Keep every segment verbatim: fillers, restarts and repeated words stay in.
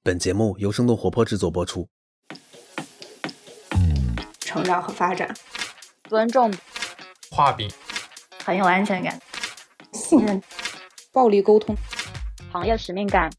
本节目由生动活泼制作播出。 成长和发展， 尊重， 画饼， 很有安全感， 信任，暴力沟通， 行业使命感。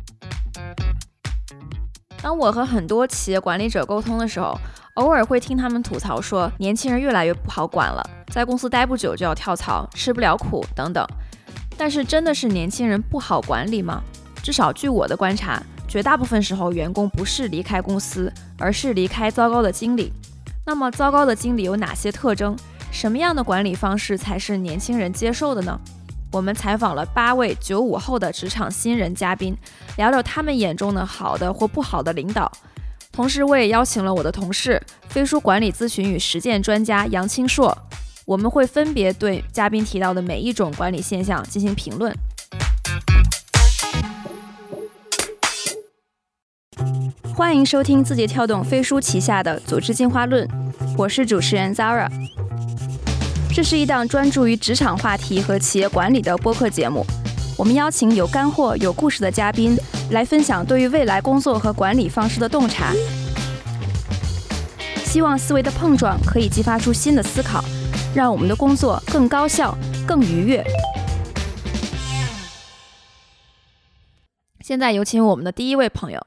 当我和很多企业管理者沟通的时候，偶尔会听他们吐槽说年轻人越来越不好管了，在公司待不久就要跳槽，吃不了苦等等。但是真的是年轻人不好管理吗？至少据我的观察，绝大部分时候员工不是离开公司，而是离开糟糕的经理。那么糟糕的经理有哪些特征？什么样的管理方式才是年轻人接受的呢？我们采访了八位九五后的职场新人嘉宾，聊聊他们眼中的好的或不好的领导。同时我也邀请了我的同事飞书管理咨询与实践专家杨清硕，我们会分别对嘉宾提到的每一种管理现象进行评论。欢迎收听字节跳动飞书旗下的组织进化论，我是主持人 Zara。 这是一档专注于职场话题和企业管理的播客节目，我们邀请有干货有故事的嘉宾来分享对于未来工作和管理方式的洞察，希望思维的碰撞可以激发出新的思考，让我们的工作更高效更愉悦。现在有请我们的第一位朋友。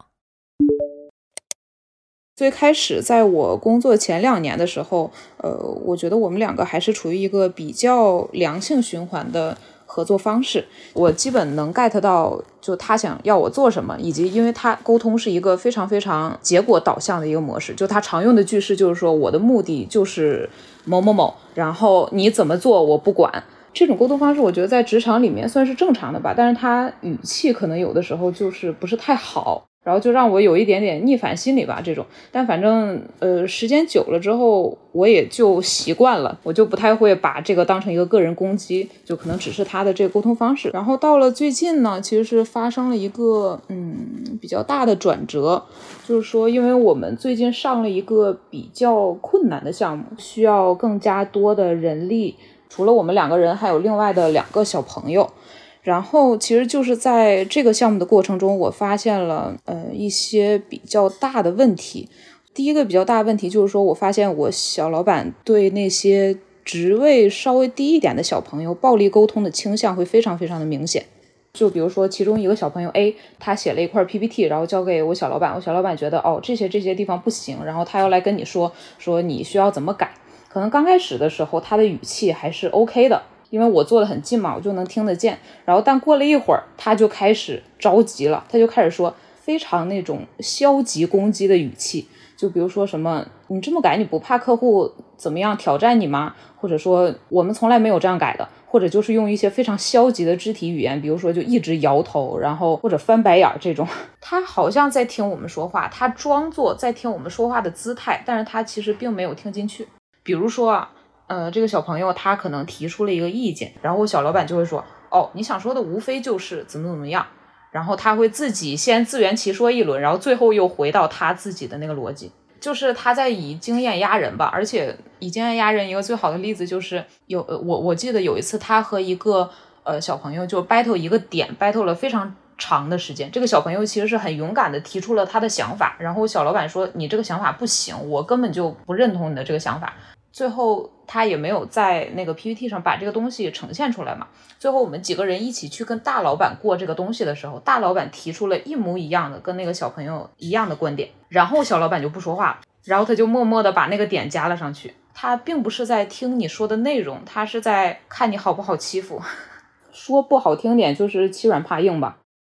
最开始在我工作前两年的时候，呃，我觉得我们两个还是处于一个比较良性循环的合作方式。我基本能 get 到就他想要我做什么，以及因为他沟通是一个非常非常结果导向的一个模式，就他常用的句式就是说我的目的就是某某某，然后你怎么做我不管。这种沟通方式我觉得在职场里面算是正常的吧，但是他语气可能有的时候就是不是太好，然后就让我有一点点逆反心理吧这种。但反正呃时间久了之后我也就习惯了，我就不太会把这个当成一个个人攻击，就可能只是他的这个沟通方式。然后到了最近呢，其实是发生了一个嗯比较大的转折，就是说因为我们最近上了一个比较困难的项目，需要更加多的人力，除了我们两个人还有另外的两个小朋友。然后其实就是在这个项目的过程中，我发现了呃一些比较大的问题。第一个比较大的问题就是说，我发现我小老板对那些职位稍微低一点的小朋友暴力沟通的倾向会非常非常的明显。就比如说其中一个小朋友 A， 他写了一块 P P T， 然后交给我小老板，我小老板觉得哦这些这些地方不行，然后他要来跟你说说你需要怎么改。可能刚开始的时候他的语气还是 OK 的，因为我坐得很近嘛，我就能听得见。然后但过了一会儿他就开始着急了，他就开始说非常那种消极攻击的语气，就比如说什么你这么改你不怕客户怎么样挑战你吗，或者说我们从来没有这样改的，或者就是用一些非常消极的肢体语言，比如说就一直摇头，然后或者翻白眼这种。他好像在听我们说话，他装作在听我们说话的姿态，但是他其实并没有听进去。比如说啊呃，这个小朋友他可能提出了一个意见，然后我小老板就会说哦你想说的无非就是怎么怎么样，然后他会自己先自圆其说一轮，然后最后又回到他自己的那个逻辑，就是他在以经验压人吧。而且以经验压人一个最好的例子就是有我我记得有一次他和一个呃小朋友就 battle 一个点 battle 了非常长的时间，这个小朋友其实是很勇敢的提出了他的想法，然后小老板说你这个想法不行，我根本就不认同你的这个想法。最后他也没有在那个 P P T 上把这个东西呈现出来嘛。最后我们几个人一起去跟大老板过这个东西的时候，大老板提出了一模一样的跟那个小朋友一样的观点，然后小老板就不说话了，然后他就默默的把那个点加了上去。他并不是在听你说的内容，他是在看你好不好欺负。说不好听点就是欺软怕硬吧。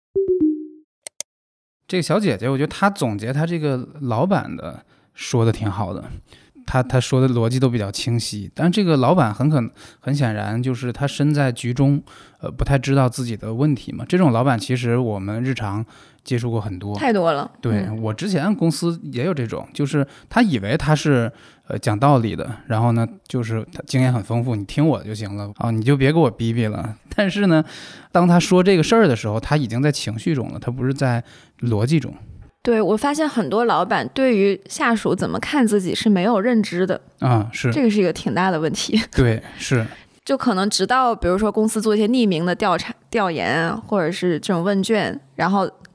这个小姐姐我觉得她总结她这个老板的说的挺好的，他他说的逻辑都比较清晰，但这个老板很可很显然就是他身在局中，呃，不太知道自己的问题嘛。这种老板其实我们日常接触过很多， 太多了。 对、嗯、我之前公司也有这种，就是他以为他是呃讲道理的，然后呢就是他经验很丰富，你听我就行了啊，你就别给我逼逼了。但是呢，当他说这个事儿的时候，他已经在情绪中了，他不是在逻辑中。 对，我发现很多老板对于下属怎么看自己是没有认知的啊，是这个是一个挺大的问题。 对，是就可能直到比如说公司做一些匿名的调查调研或者是这种问卷，然后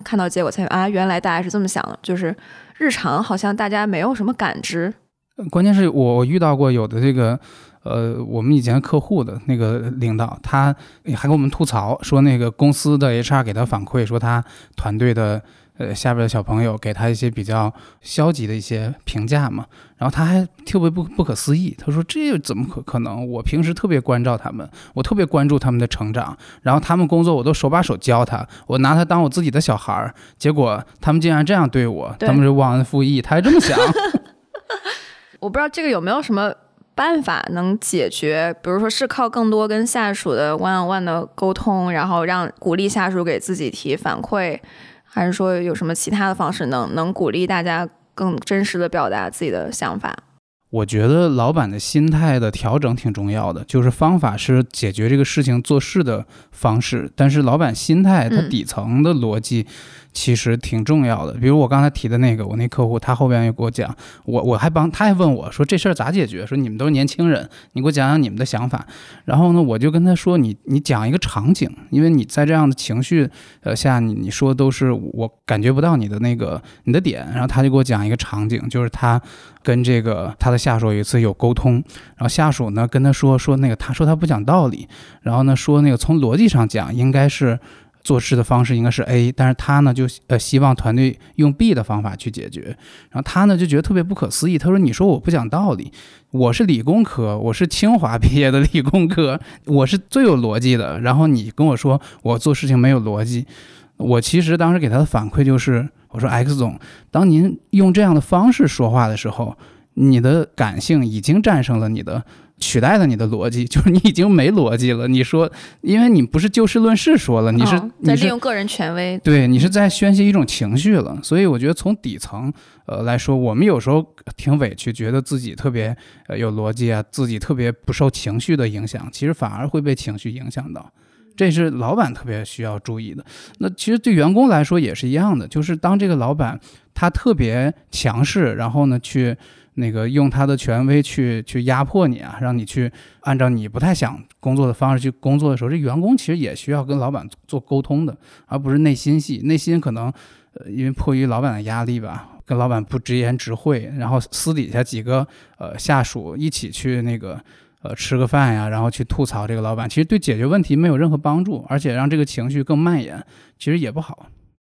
看到结果才啊，原来大家是这么想的，就是日常好像大家没有什么感知。 关键是我遇到过有的这个呃，我们以前客户的那个领导，他还跟我们吐槽说，那个公司的 H R 给他反馈说，他团队的呃下边的小朋友给他一些比较消极的一些评价嘛，然后他还特别不不可思议，他说这怎么可可能？我平时特别关照他们，我特别关注他们的成长，然后他们工作我都手把手教他，我拿他当我自己的小孩，结果他们竟然这样对我， 对他们是忘恩负义，他还这么想。 我不知道这个有没有什么办法能解决，比如说是靠更多跟下属的 one on one 的沟通，然后让鼓励下属给自己提反馈，还是说有什么其他的方式能能鼓励大家更真实的表达自己的想法？ 我觉得老板的心态的调整挺重要的，就是方法是解决这个事情做事的方式，但是老板心态他底层的逻辑其实挺重要的。比如我刚才提的那个，我那客户他后边又给我讲，我我还帮他还问我说这事儿咋解决，说你们都是年轻人，你给我讲讲你们的想法。然后呢，我就跟他说，你你讲一个场景，因为你在这样的情绪呃下，你你说都是我感觉不到你的那个你的点。然后他就给我讲一个场景，就是他跟这个他的下属有一次有沟通，然后下属呢跟他说说那个他说他不讲道理，然后呢说那个从逻辑上讲应该是做事的方式应该是 A， 但是他呢就呃希望团队用 B 的方法去解决，然后他呢就觉得特别不可思议，他说你说我不讲道理，我是理工科，我是清华毕业的理工科，我是最有逻辑的，然后你跟我说我做事情没有逻辑。我其实当时给他的反馈就是我说 X 总，当您用这样的方式说话的时候，你的感性已经战胜了你的取代了你的逻辑，就是你已经没逻辑了。你说，因为你不是就事论事说了，你是、 哦、在利用个人权威， 对，你是在宣泄一种情绪了。所以我觉得从底层呃来说，我们有时候挺委屈，觉得自己特别呃有逻辑啊，自己特别不受情绪的影响，其实反而会被情绪影响到。这是老板特别需要注意的。那其实对员工来说也是一样的，就是当这个老板他特别强势，然后呢去那个用他的权威去去压迫你啊，让你去按照你不太想工作的方式去工作的时候，这员工其实也需要跟老板做沟通的，而不是内心戏。内心可能呃因为迫于老板的压力吧，跟老板不直言直会，然后私底下几个呃下属一起去那个呃，吃个饭呀，然后去吐槽这个老板，其实对解决问题没有任何帮助，而且让这个情绪更蔓延，其实也不好。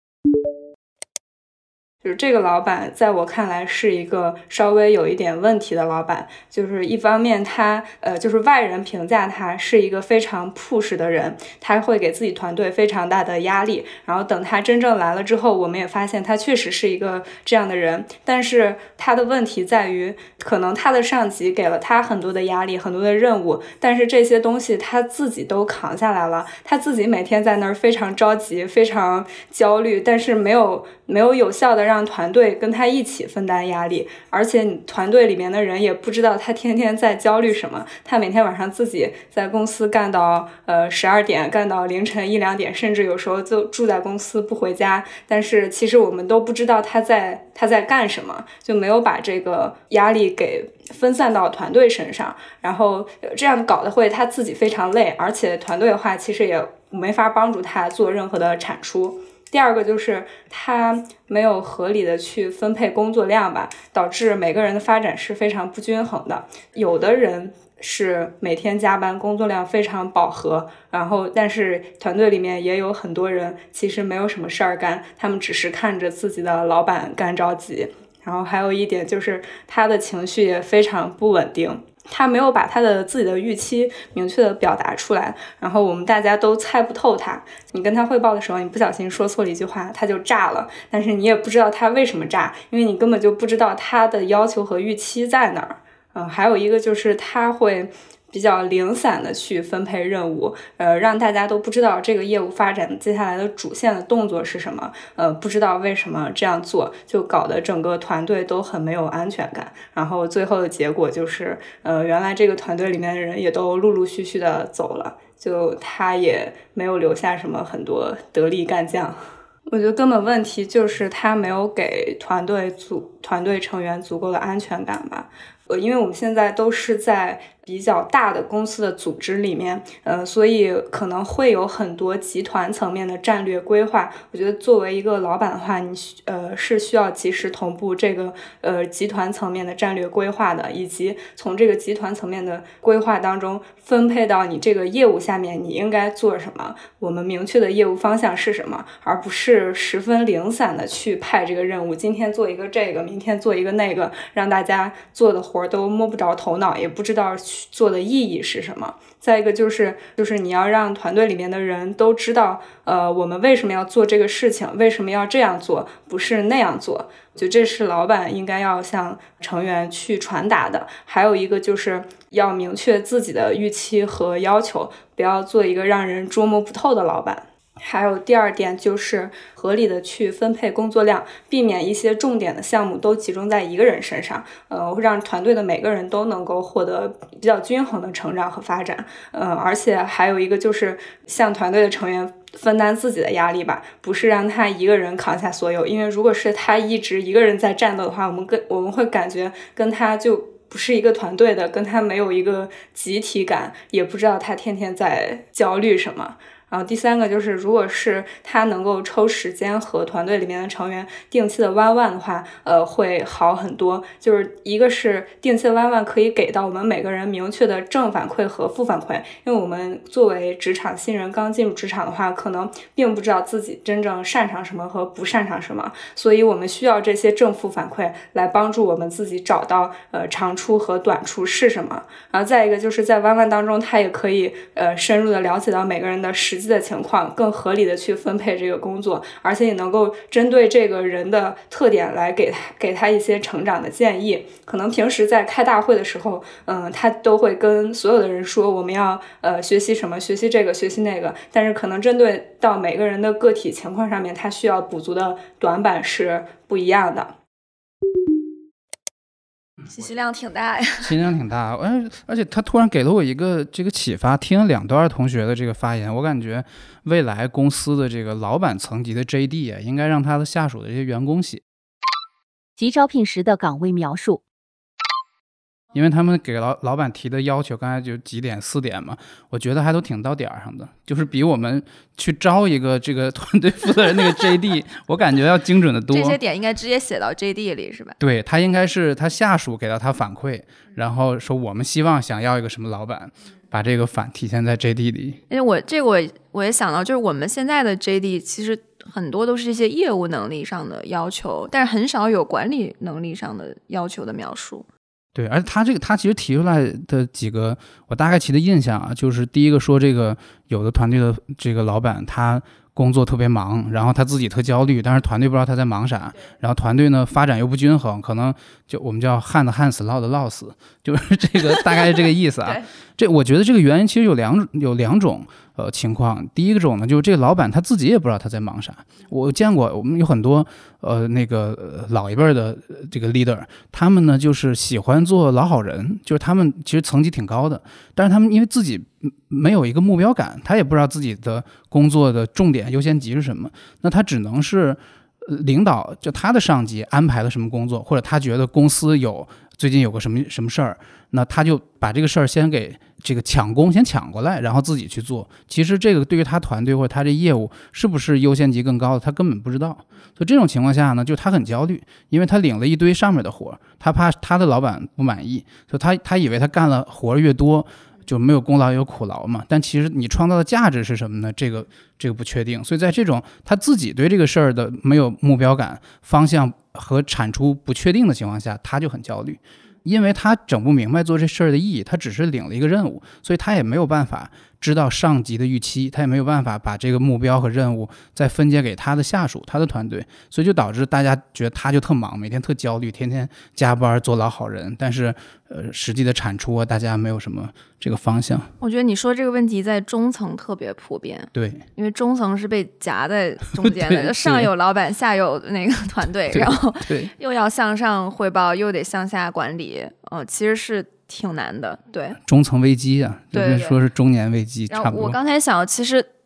就是这个老板在我看来是一个稍微有一点问题的老板，就是一方面他呃，就是外人评价他是一个非常 push 的人，他会给自己团队非常大的压力，然后等他真正来了之后，我们也发现他确实是一个这样的人，但是他的问题在于可能他的上级给了他很多的压力，很多的任务，但是这些东西他自己都扛下来了，他自己每天在那儿非常着急，非常焦虑，但是没有没有有效的让团队跟他一起分担压力，而且你团队里面的人也不知道他天天在焦虑什么，他每天晚上自己在公司干到呃十二点，干到凌晨一两点，甚至有时候就住在公司不回家，但是其实我们都不知道他在他在干什么，就没有把这个压力给分散到团队身上，然后这样搞得会他自己非常累，而且团队的话其实也没法帮助他做任何的产出。第二个就是他没有合理的去分配工作量吧，导致每个人的发展是非常不均衡的。有的人是每天加班，工作量非常饱和，然后但是团队里面也有很多人其实没有什么事儿干，他们只是看着自己的老板干着急。然后还有一点就是他的情绪也非常不稳定，他没有把他的自己的预期明确的表达出来，然后我们大家都猜不透他。你跟他汇报的时候，你不小心说错了一句话，他就炸了，但是你也不知道他为什么炸，因为你根本就不知道他的要求和预期在哪儿。嗯，还有一个就是他会比较零散的去分配任务，呃，让大家都不知道这个业务发展接下来的主线的动作是什么，呃，不知道为什么这样做，就搞得整个团队都很没有安全感。然后最后的结果就是，呃，原来这个团队里面的人也都陆陆续续的走了，就他也没有留下什么很多得力干将。我觉得根本问题就是他没有给团队组团队成员足够的安全感吧。 呃，因为我们现在都是在比较大的公司的组织里面，呃，所以可能会有很多集团层面的战略规划。我觉得作为一个老板的话，你呃是需要及时同步这个呃集团层面的战略规划的，以及从这个集团层面的规划当中分配到你这个业务下面你应该做什么，我们明确的业务方向是什么，而不是十分零散的去派这个任务，今天做一个这个，明天做一个那个，让大家做的活都摸不着头脑，也不知道做的意义是什么。再一个就是就是你要让团队里面的人都知道呃，我们为什么要做这个事情，为什么要这样做，不是那样做，就这是老板应该要向成员去传达的。还有一个就是要明确自己的预期和要求，不要做一个让人捉摸不透的老板。还有第二点就是合理的去分配工作量，避免一些重点的项目都集中在一个人身上，呃，让团队的每个人都能够获得比较均衡的成长和发展。呃，而且还有一个就是向团队的成员分担自己的压力吧，不是让他一个人扛下所有，因为如果是他一直一个人在战斗的话，我们跟我们会感觉跟他就不是一个团队的，跟他没有一个集体感，也不知道他天天在焦虑什么。然后第三个就是，如果是他能够抽时间和团队里面的成员定期的弯弯的话，呃，会好很多。就是一个是定期的弯弯可以给到我们每个人明确的正反馈和负反馈，因为我们作为职场新人刚进入职场的话，可能并不知道自己真正擅长什么和不擅长什么，所以我们需要这些正负反馈来帮助我们自己找到呃长处和短处是什么。然后再一个就是在弯弯当中，他也可以呃深入的了解到每个人的实际的情况，更合理的去分配这个工作，而且也能够针对这个人的特点来给他给他一些成长的建议。可能平时在开大会的时候，嗯，他都会跟所有的人说我们要呃学习什么，学习这个，学习那个，但是可能针对到每个人的个体情况上面，他需要补足的短板是不一样的。 信息量挺大呀， 信息量挺大，而而且他突然给了我一个这个启发。听了两段同学的这个发言，我感觉未来公司的这个老板层级的 J D 啊，应该让他的下属的这些员工写及招聘时的岗位描述。 因为他们给老老板提的要求，刚才就几点四点嘛，我觉得还都挺到点上的，就是比我们去招一个这个团队负责人那个 J D 我感觉要精准的多。 这些点应该直接写到 J D 里是吧？ 对，他应该是他下属给到他反馈，然后说我们希望想要一个什么老板，把这个反体现在 J D 里。 因为我这个我我也想到，就是我们现在的 J D 其实很多都是一些业务能力上的要求，但是很少有管理能力上的要求的描述。 对，而且他这个他其实提出来的几个我大概其的印象啊，就是第一个说这个有的团队的这个老板他工作特别忙，然后他自己特焦虑，但是团队不知道他在忙啥，然后团队呢发展又不均衡，可能就我们叫旱的旱死，涝的涝死，就是这个大概是这个意思啊。这我觉得这个原因其实有两有两种呃情况。第一种呢，就是这个老板他自己也不知道他在忙啥。我见过我们有很多呃那个老一辈的这个 leader， 他们呢就是喜欢做老好人，就是他们其实层级挺高的，但是他们因为自己没有一个目标感，他也不知道自己的工作的重点优先级是什么，那他只能是领导就他的上级安排了什么工作，或者他觉得公司有最近有个什么什么事儿，那他就把这个事儿先给这个抢功先抢过来，然后自己去做。其实这个对于他团队或者他这业务是不是优先级更高的，他根本不知道。所以这种情况下呢，就他很焦虑，因为他领了一堆上面的活，他怕他的老板不满意，所以他他以为他干了活越多就没有功劳有苦劳嘛，但其实你创造的价值是什么呢？这个这个不确定。所以在这种他自己对这个事儿的没有目标感、方向和产出不确定的情况下，他就很焦虑，因为他整不明白做这事儿的意义，他只是领了一个任务，所以他也没有办法知道上级的预期，他也没有办法把这个目标和任务再分解给他的下属、他的团队，所以就导致大家觉得他就特忙，每天特焦虑，天天加班做老好人，但是呃实际的产出啊，大家没有什么这个方向。 我觉得你说这个问题在中层特别普遍， 对， 因为中层是被夹在中间的，上有老板，下有那个团队，然后又要向上汇报，又得向下管理，呃，其实是挺难的。对， 中层危机啊， 对对对， 说是中年危机，差不多。 我刚才想，其实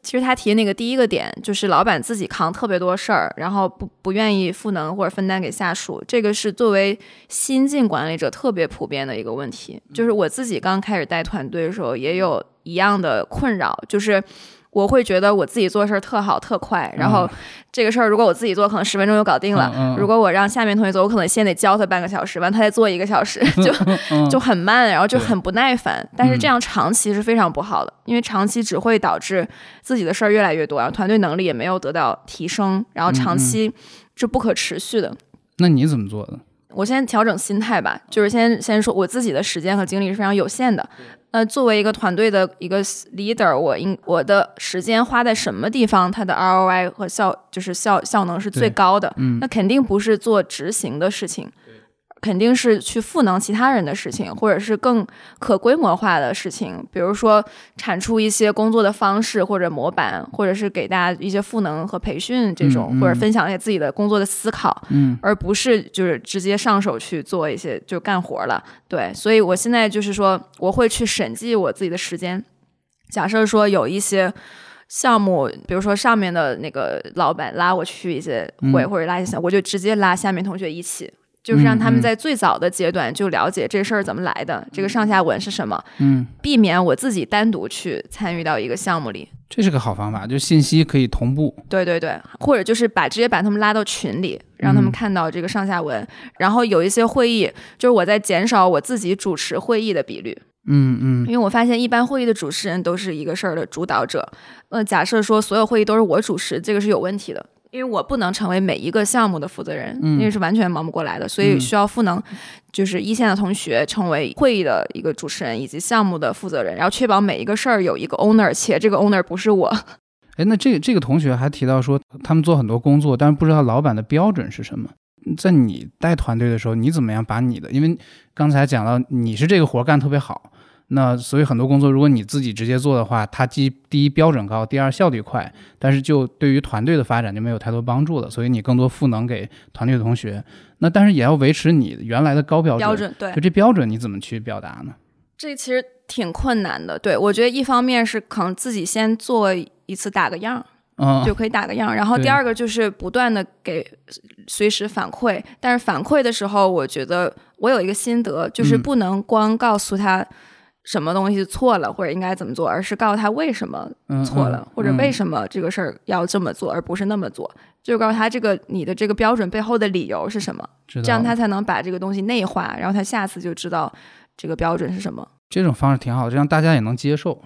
其实他提的那个第一个点就是老板自己扛特别多事儿，然后不不愿意赋能或者分担给下属，这个是作为新进管理者特别普遍的一个问题。就是我自己刚开始带团队的时候也有一样的困扰，就是我会觉得我自己做事儿特好特快，然后这个事儿如果我自己做可能十分钟就搞定了， 嗯嗯、 如果我让下面同学做我可能先得教他半个小时，完他再做一个小时就就很慢，然后就很不耐烦。但是这样长期是非常不好的，因为长期只会导致自己的事儿越来越多，然后团队能力也没有得到提升，然后长期是不可持续的。嗯嗯、 那你怎么做的？ 我先调整心态吧，就是先先说我自己的时间和精力是非常有限的。呃，作为一个团队的一个 leader， 我应我的时间花在什么地方，它的 R O I 和效就是效效能是最高的。嗯，那肯定不是做执行的事情，肯定是去赋能其他人的事情，或者是更可规模化的事情，比如说产出一些工作的方式或者模板，或者是给大家一些赋能和培训这种，嗯嗯、或者分享一些自己的工作的思考，嗯，而不是就是直接上手去做一些就干活了。对，所以我现在就是说我会去审计我自己的时间，假设说有一些项目，比如说上面的那个老板拉我去一些会，嗯、或者拉一些，我就直接拉下面同学一起。就是让他们在最早的阶段就了解这事儿怎么来的，嗯、这个上下文是什么，嗯，避免我自己单独去参与到一个项目里。 这是个好方法，就信息可以同步。 对对对，或者就是把直接把他们拉到群里，让他们看到这个上下文。嗯、然后有一些会议，就是我在减少我自己主持会议的比率。 嗯嗯， 因为我发现一般会议的主持人都是一个事儿的主导者。呃，假设说所有会议都是我主持，这个是有问题的。因为我不能成为每一个项目的负责人，嗯、因为是完全忙不过来的，所以需要赋能，就是一线的同学成为会议的一个主持人以及项目的负责人，然后确保每一个事儿有一个 owner， 且这个 owner 不是我。 哎，那这个这个同学还提到说，他们做很多工作，但是不知道老板的标准是什么。在你带团队的时候，你怎么样把你的，因为刚才讲到你是这个活干特别好。那所以很多工作如果你自己直接做的话，它既第一标准高，第二效率快，但是就对于团队的发展就没有太多帮助了，所以你更多赋能给团队的同学。那但是也要维持你原来的高标准， 标准对， 就这标准你怎么去表达呢？ 这其实挺困难的。对，我觉得一方面是可能自己先做一次打个样，嗯，就可以打个样，然后第二个就是不断的给随时反馈，但是反馈的时候我觉得我有一个心得，就是不能光告诉他什么东西错了或者应该怎么做，而是告诉他为什么错了，嗯嗯、或者为什么这个事儿要这么做而不是那么做，就告诉他这个你的这个标准背后的理由是什么，这样他才能把这个东西内化，然后他下次就知道这个标准是什么。 这种方式挺好的，这样大家也能接受。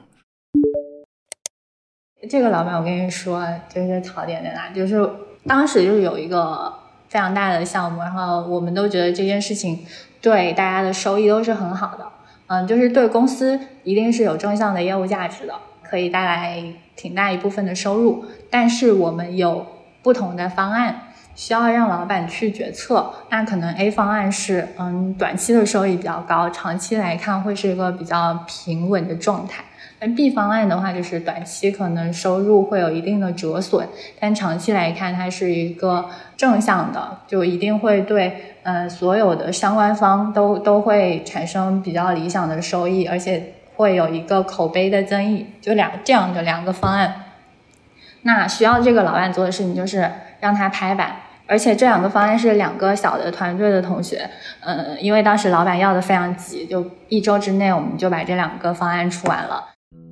这个老板我跟你说就是槽点在哪，就是当时就是有一个非常大的项目，然后我们都觉得这件事情对大家的收益都是很好的，嗯，就是对公司一定是有正向的业务价值的，可以带来挺大一部分的收入，但是我们有不同的方案需要让老板去决策。那可能 A 方案是嗯短期的收益比较高，长期来看会是一个比较平稳的状态。而 B 方案的话，就是短期可能收入会有一定的折损，但长期来看它是一个正向的，就一定会对呃所有的相关方都都会产生比较理想的收益，而且会有一个口碑的增益，就两这样的两个方案。那需要这个老板做的事情就是让他拍板，而且这两个方案是两个小的团队的同学，呃，因为当时老板要的非常急，就一周之内我们就把这两个方案出完了。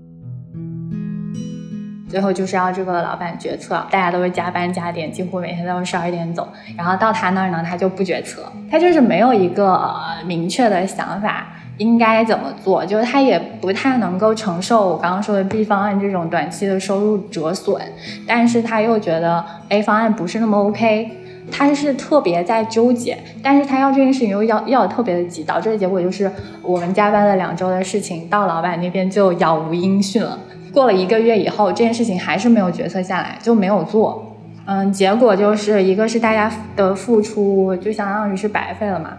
最后就是要这个老板决策，大家都是加班加点，几乎每天都是十二点走，然后到他那儿呢，他就不决策，他就是没有一个、呃、明确的想法应该怎么做，就是他也不太能够承受我刚刚说的 B 方案这种短期的收入折损，但是他又觉得 A 方案不是那么 OK， 他是特别在纠结，但是他要这件事情又要要特别的急，导致的结果就是我们加班了两周的事情到老板那边就杳无音讯了。过了一个月以后，这件事情还是没有决策下来，就没有做。嗯，结果就是一个是大家的付出就相当于是白费了嘛。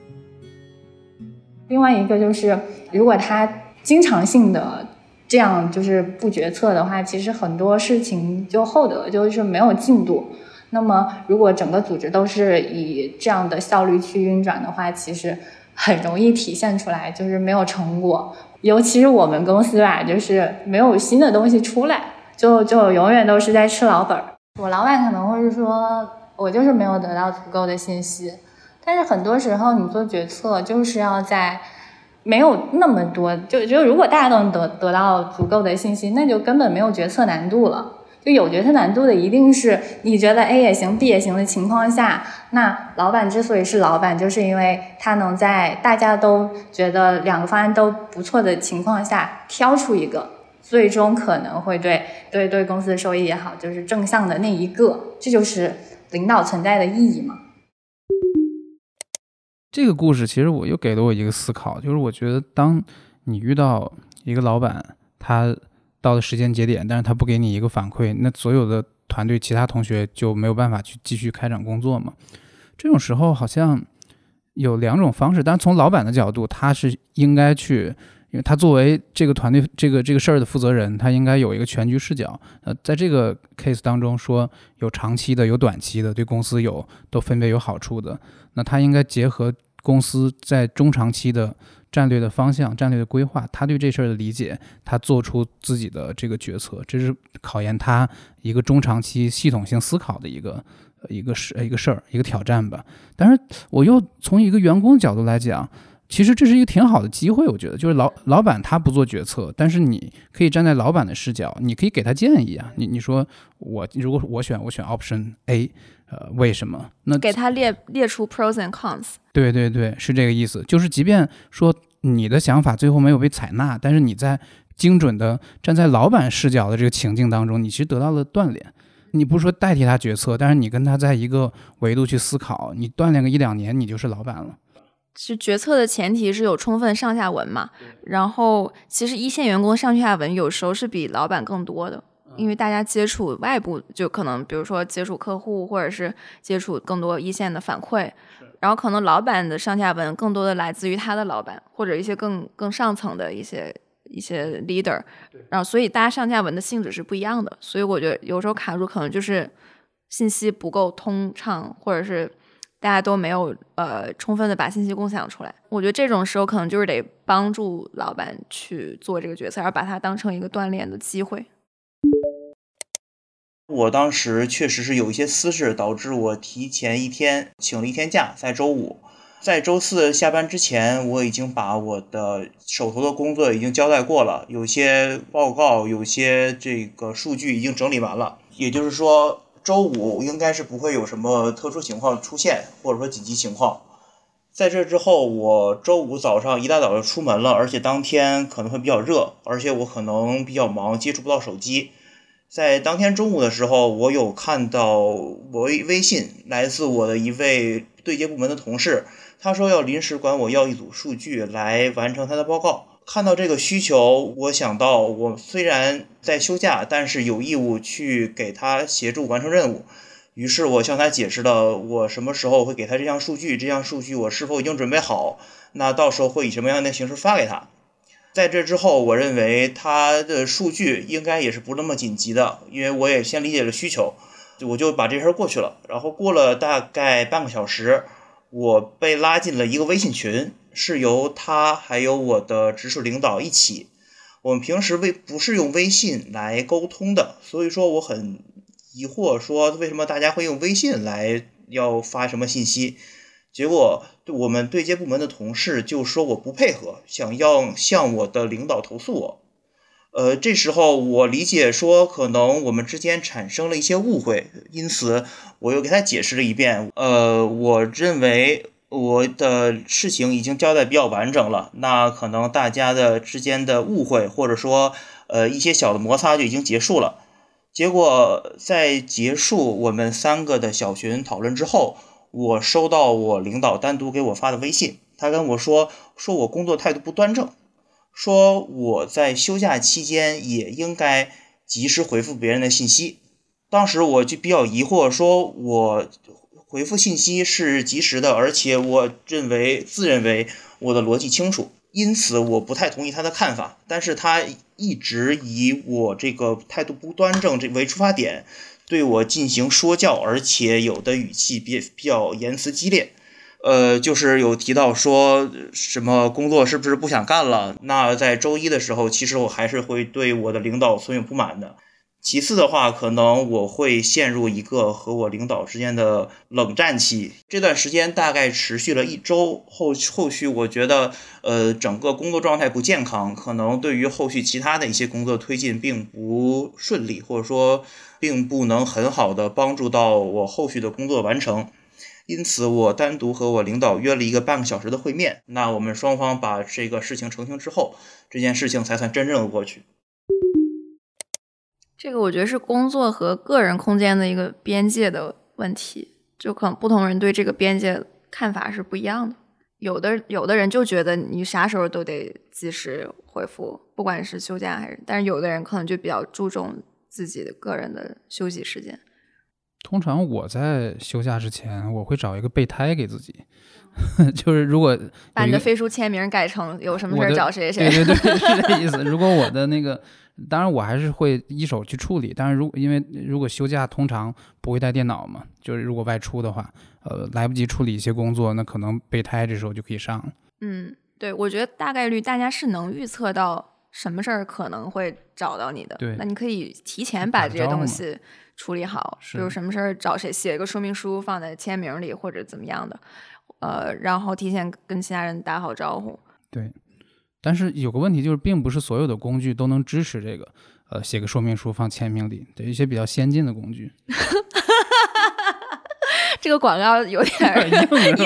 另外一个就是，如果他经常性的这样就是不决策的话，其实很多事情就后得就是没有进度。那么如果整个组织都是以这样的效率去运转的话，其实很容易体现出来就是没有成果。尤其是我们公司吧，就是没有新的东西出来， 就就永远都是在吃老本儿。我老板可能会是说，我就是没有得到足够的信息，但是很多时候你做决策就是要在没有那么多，就就如果大家都能得得到足够的信息，那就根本没有决策难度了。就有决策难度的一定是你觉得 A 也行 B 也行的情况下，那老板之所以是老板，就是因为他能在大家都觉得两个方案都不错的情况下挑出一个最终可能会对对对公司的收益也好，就是正向的那一个，这就是领导存在的意义嘛。 这个故事其实我又给了我一个思考，就是我觉得当你遇到一个老板，他到了时间节点，但是他不给你一个反馈，那所有的团队其他同学就没有办法去继续开展工作嘛。这种时候好像有两种方式，但从老板的角度，他是应该去，因为他作为这个团队这个这个事儿的负责人，他应该有一个全局视角。呃，在这个 case 当中说有长期的有短期的，对公司有都分别有好处的，那他应该结合公司在中长期的战略的方向、战略的规划，他对这事儿的理解，他做出自己的这个决策，这是考验他一个中长期系统性思考的一个一个事一个事儿一个挑战吧。但是我又从一个员工的角度来讲，其实这是一个挺好的机会，我觉得就是老老板他不做决策，但是你可以站在老板的视角，你可以给他建议啊。你你说我如果我选我选 option A， 呃，为什么？那给他列列出 pros and cons。 对对对，是这个意思。就是即便说你的想法最后没有被采纳，但是你在精准的站在老板视角的这个情境当中，你其实得到了锻炼。你不是说代替他决策，但是你跟他在一个维度去思考，你锻炼个一两年，你就是老板了。 是决策的前提是有充分上下文嘛，然后其实一线员工上下文有时候是比老板更多的，因为大家接触外部，就可能比如说接触客户，或者是接触更多一线的反馈，然后可能老板的上下文更多的来自于他的老板，或者一些更更上层的一些一些 leader， 然后所以大家上下文的性质是不一样的，所以我觉得有时候卡住可能就是信息不够通畅，或者是大家都没有呃充分的把信息共享出来。我觉得这种时候可能就是得帮助老板去做这个决策，而把它当成一个锻炼的机会。 我当时确实是有一些私事，导致我提前一天请了一天假，在周五。在周四下班之前，我已经把我的手头的工作已经交代过了，有些报告有些这个数据已经整理完了，也就是说周五应该是不会有什么特殊情况出现，或者说紧急情况。在这之后，我周五早上一大早就出门了，而且当天可能会比较热，而且我可能比较忙，接触不到手机。在当天中午的时候，我有看到我微信来自我的一位对接部门的同事，他说要临时管我要一组数据来完成他的报告。看到这个需求，我想到我虽然在休假，但是有义务去给他协助完成任务。于是我向他解释了我什么时候会给他这项数据，这项数据我是否已经准备好，那到时候会以什么样的形式发给他。在这之后，我认为他的数据应该也是不那么紧急的，因为我也先理解了需求，我就把这事儿过去了。然后过了大概半个小时，我被拉进了一个微信群，是由他还有我的直属领导一起。我们平时为不是用微信来沟通的，所以说我很疑惑，说为什么大家会用微信来要发什么信息。结果我们对接部门的同事就说我不配合，想要向我的领导投诉我。呃，这时候我理解说可能我们之间产生了一些误会，因此我又给他解释了一遍。呃，我认为我的事情已经交代比较完整了，那可能大家的之间的误会或者说呃一些小的摩擦就已经结束了。结果在结束我们三个的小群讨论之后，我收到我领导单独给我发的微信，他跟我说说我工作态度不端正，说我在休假期间也应该及时回复别人的信息。当时我就比较疑惑，说我回复信息是及时的，而且我认为自认为我的逻辑清楚，因此我不太同意他的看法。但是他一直以我这个态度不端正为出发点，对我进行说教，而且有的语气比比较言辞激烈。呃，就是有提到说什么工作是不是不想干了。那在周一的时候，其实我还是会对我的领导存有不满的。 其次的话，可能我会陷入一个和我领导之间的冷战期，这段时间大概持续了一周，后后续我觉得呃整个工作状态不健康，可能对于后续其他的一些工作推进并不顺利，或者说并不能很好的帮助到我后续的工作完成。因此我单独和我领导约了一个半个小时的会面，那我们双方把这个事情澄清之后，这件事情才算真正的过去。 这个我觉得是工作和个人空间的一个边界的问题，就可能不同人对这个边界看法是不一样的。有的有的人就觉得你啥时候都得及时回复，不管是休假还是，但是有的人可能就比较注重自己的个人的休息时间。 通常我在休假之前，我会找一个备胎给自己，就是如果把你的飞书签名改成有什么事找谁谁， 对对对，是这意思。如果我的那个，当然我还是会一手去处理，但是如因为如果休假通常不会带电脑嘛，就是如果外出的话，呃，来不及处理一些工作，那可能备胎这时候就可以上了。 嗯，对，我觉得大概率大家是能预测到什么事儿可能会找到你的， 对， 那你可以提前把这些东西处理好，比如什么事儿找谁，写一个说明书放在签名里或者怎么样的，呃，然后提前跟其他人打好招呼。 对，但是有个问题就是，并不是所有的工具都能支持这个，呃，写个说明书放签名里，对一些比较先进的工具。 这个广告有点硬。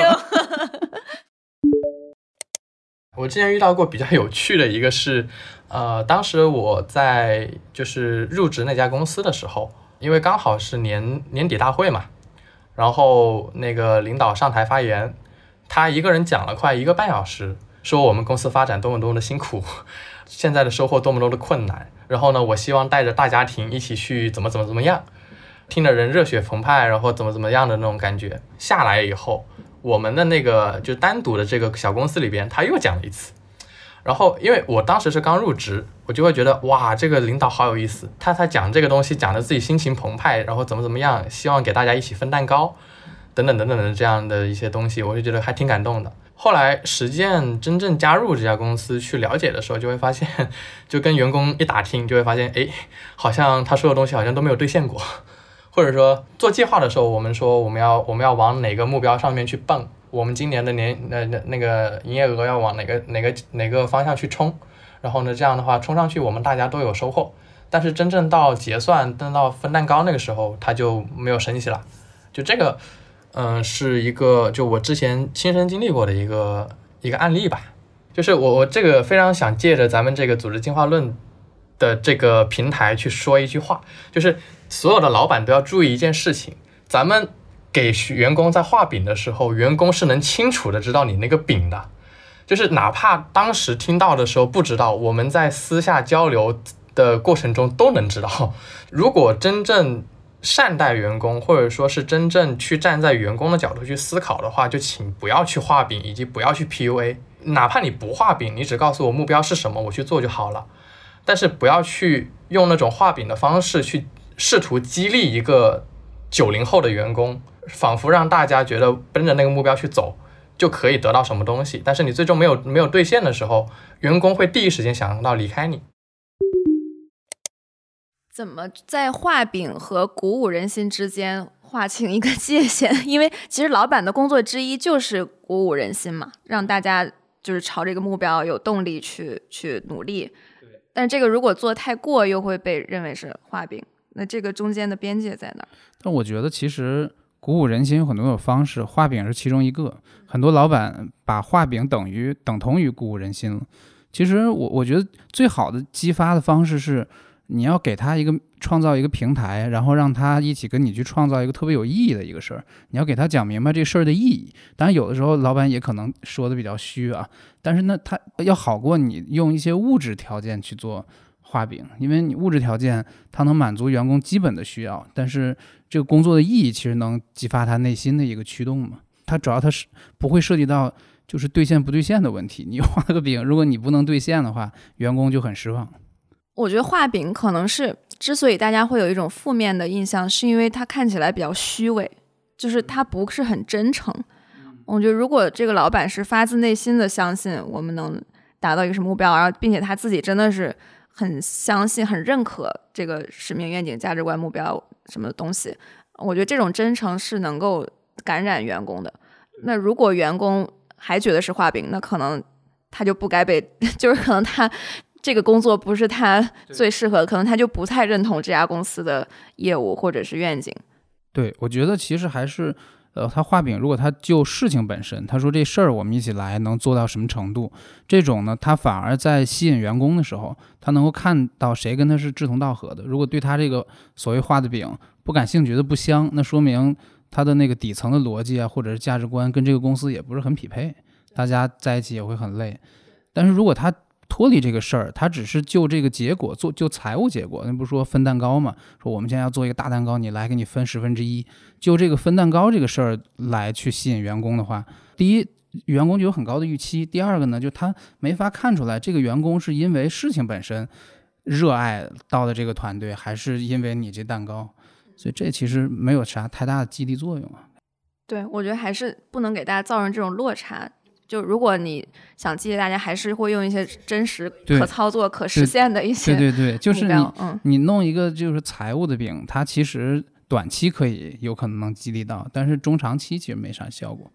我之前遇到过比较有趣的一个是，呃，当时我在就是入职那家公司的时候，因为刚好是年年底大会嘛，然后那个领导上台发言，他一个人讲了快一个半小时，说我们公司发展多么多么的辛苦，现在的收获多么多么的困难，然后呢，我希望带着大家庭一起去怎么怎么怎么样，听得人热血澎湃，然后怎么怎么样的那种感觉。下来以后，我们的那个就单独的这个小公司里边，他又讲了一次。然后因为我当时是刚入职，我就会觉得哇，这个领导好有意思，他他讲这个东西讲的自己心情澎湃，然后怎么怎么样，希望给大家一起分蛋糕等等等等的这样的一些东西，我就觉得还挺感动的。后来实践真正加入这家公司去了解的时候，就会发现，就跟员工一打听，就会发现，哎，好像他说的东西好像都没有兑现过，或者说做计划的时候，我们说我们要我们要往哪个目标上面去蹦，我们今年的年那那那个营业额要往哪个哪个哪个方向去冲，然后呢这样的话冲上去，我们大家都有收获。但是真正到结算，等到分蛋糕那个时候，他就没有声息了。就这个。嗯，是一个就我之前亲身经历过的一个一个案例吧，就是我我这个非常想借着咱们这个组织进化论的这个平台去说一句话，就是所有的老板都要注意一件事情，咱们给员工在画饼的时候，员工是能清楚的知道你那个饼的，就是哪怕当时听到的时候不知道，我们在私下交流的过程中都能知道。如果真正善待员工，或者说是真正去站在员工的角度去思考的话，就请不要去画饼，以及不要去 P U A。 哪怕你不画饼，你只告诉我目标是什么，我去做就好了，但是不要去用那种画饼的方式去试图激励一个九零后的员工，仿佛让大家觉得奔着那个目标去走就可以得到什么东西，但是你最终没有没有兑现的时候，员工会第一时间想到离开你。 怎么在画饼和鼓舞人心之间划清一个界限？因为其实老板的工作之一就是鼓舞人心嘛，让大家就是朝这个目标有动力去去努力。但这个如果做太过，又会被认为是画饼。那这个中间的边界在哪儿？ 但我觉得其实鼓舞人心有很多种方式，画饼是其中一个。很多老板把画饼等于等同于鼓舞人心了。其实我我觉得最好的激发的方式是，你要给他一个创造一个平台，然后让他一起跟你去创造一个特别有意义的一个事儿。你要给他讲明白这事儿的意义。当然有的时候老板也可能说的比较虚啊，但是呢他要好过你用一些物质条件去做画饼，因为你物质条件它能满足员工基本的需要，但是这个工作的意义其实能激发他内心的一个驱动嘛。它主要它是不会涉及到就是兑现不兑现的问题。你画个饼，如果你不能兑现的话，员工就很失望。 我觉得画饼可能是之所以大家会有一种负面的印象，是因为它看起来比较虚伪，就是它不是很真诚。我觉得如果这个老板是发自内心的相信我们能达到一个什么目标，然后并且他自己真的是很相信、很认可这个使命、愿景、价值观、目标什么东西。我觉得这种真诚是能够感染员工的。那如果员工还觉得是画饼，那可能他就不该被，就是可能他这个工作不是他最适合的，可能他就不太认同这家公司的业务或者是愿景。 对，我觉得其实还是呃，他画饼，如果他就事情本身，他说这事儿我们一起来能做到什么程度，这种呢，他反而在吸引员工的时候，他能够看到谁跟他是志同道合的。如果对他这个所谓画的饼不感兴趣的不香，那说明他的那个底层的逻辑啊，或者是价值观跟这个公司也不是很匹配，大家在一起也会很累。但是如果他脱离这个事儿，他只是就这个结果做，就财务结果，那不是说分蛋糕嘛？说我们现在要做一个大蛋糕，你来给你分十分之一，就这个分蛋糕这个事儿来去吸引员工的话，第一，员工就有很高的预期；第二个呢，就他没法看出来这个员工是因为事情本身热爱到的这个团队，还是因为你这蛋糕，所以这其实没有啥太大的激励作用啊。 对，我觉得还是不能给大家造成这种落差。就如果你想激励大家，还是会用一些真实、可操作、可实现的一些对对对，就是你、 嗯、 你弄一个就是财务的饼，它其实短期可以有可能能激励到，但是中长期其实没啥效果。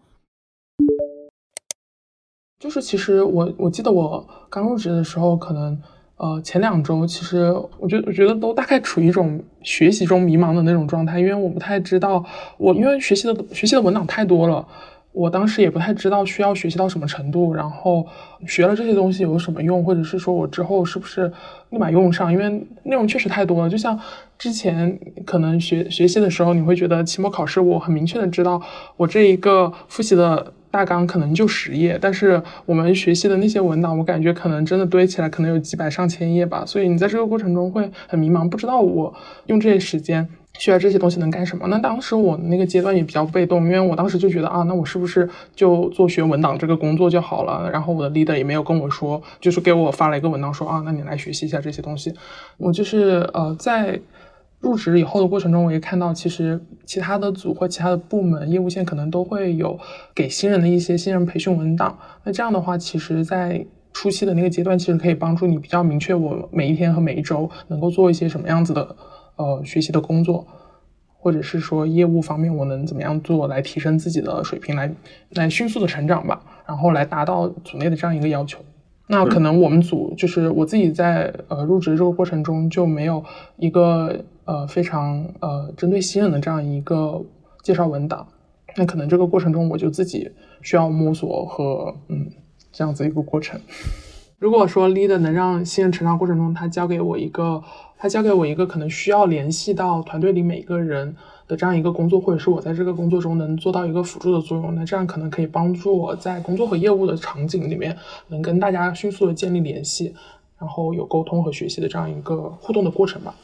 就是其实我我记得我刚入职的时候，可能呃前两周，其实我觉得我觉得都大概处于一种学习中迷茫的那种状态，因为我不太知道我因为学习的学习的文档太多了。我当时也不太知道需要学习到什么程度，然后学了这些东西有什么用，或者是说我之后是不是立马用上，因为内容确实太多了。就像之前可能学学习的时候，你会觉得期末考试我很明确的知道我这一个复习的大纲可能就十页，但是我们学习的那些文档我感觉可能真的堆起来可能有几百上千页吧，所以你在这个过程中会很迷茫，不知道我用这些时间需要这些东西能干什么。那当时我那个阶段也比较被动，因为我当时就觉得啊，那我是不是就做学文档这个工作就好了，然后我的 leader 也没有跟我说，就是给我发了一个文档说啊，那你来学习一下这些东西。我就是呃在入职以后的过程中，我也看到其实其他的组或其他的部门业务线可能都会有给新人的一些新人培训文档，那这样的话其实在初期的那个阶段其实可以帮助你比较明确我每一天和每一周能够做一些什么样子的呃学习的工作，或者是说业务方面我能怎么样做来提升自己的水平，来来迅速的成长吧，然后来达到组内的这样一个要求。那可能我们组就是我自己在呃入职这个过程中就没有一个呃非常呃针对新人的这样一个介绍文档，那可能这个过程中我就自己需要摸索和嗯这样子一个过程。如果说 leader 能让新人成长过程中他交给我一个他交给我一个可能需要联系到团队里每个人的这样一个工作，或者是我在这个工作中能做到一个辅助的作用，那这样可能可以帮助我在工作和业务的场景里面能跟大家迅速的建立联系，然后有沟通和学习的这样一个互动的过程吧。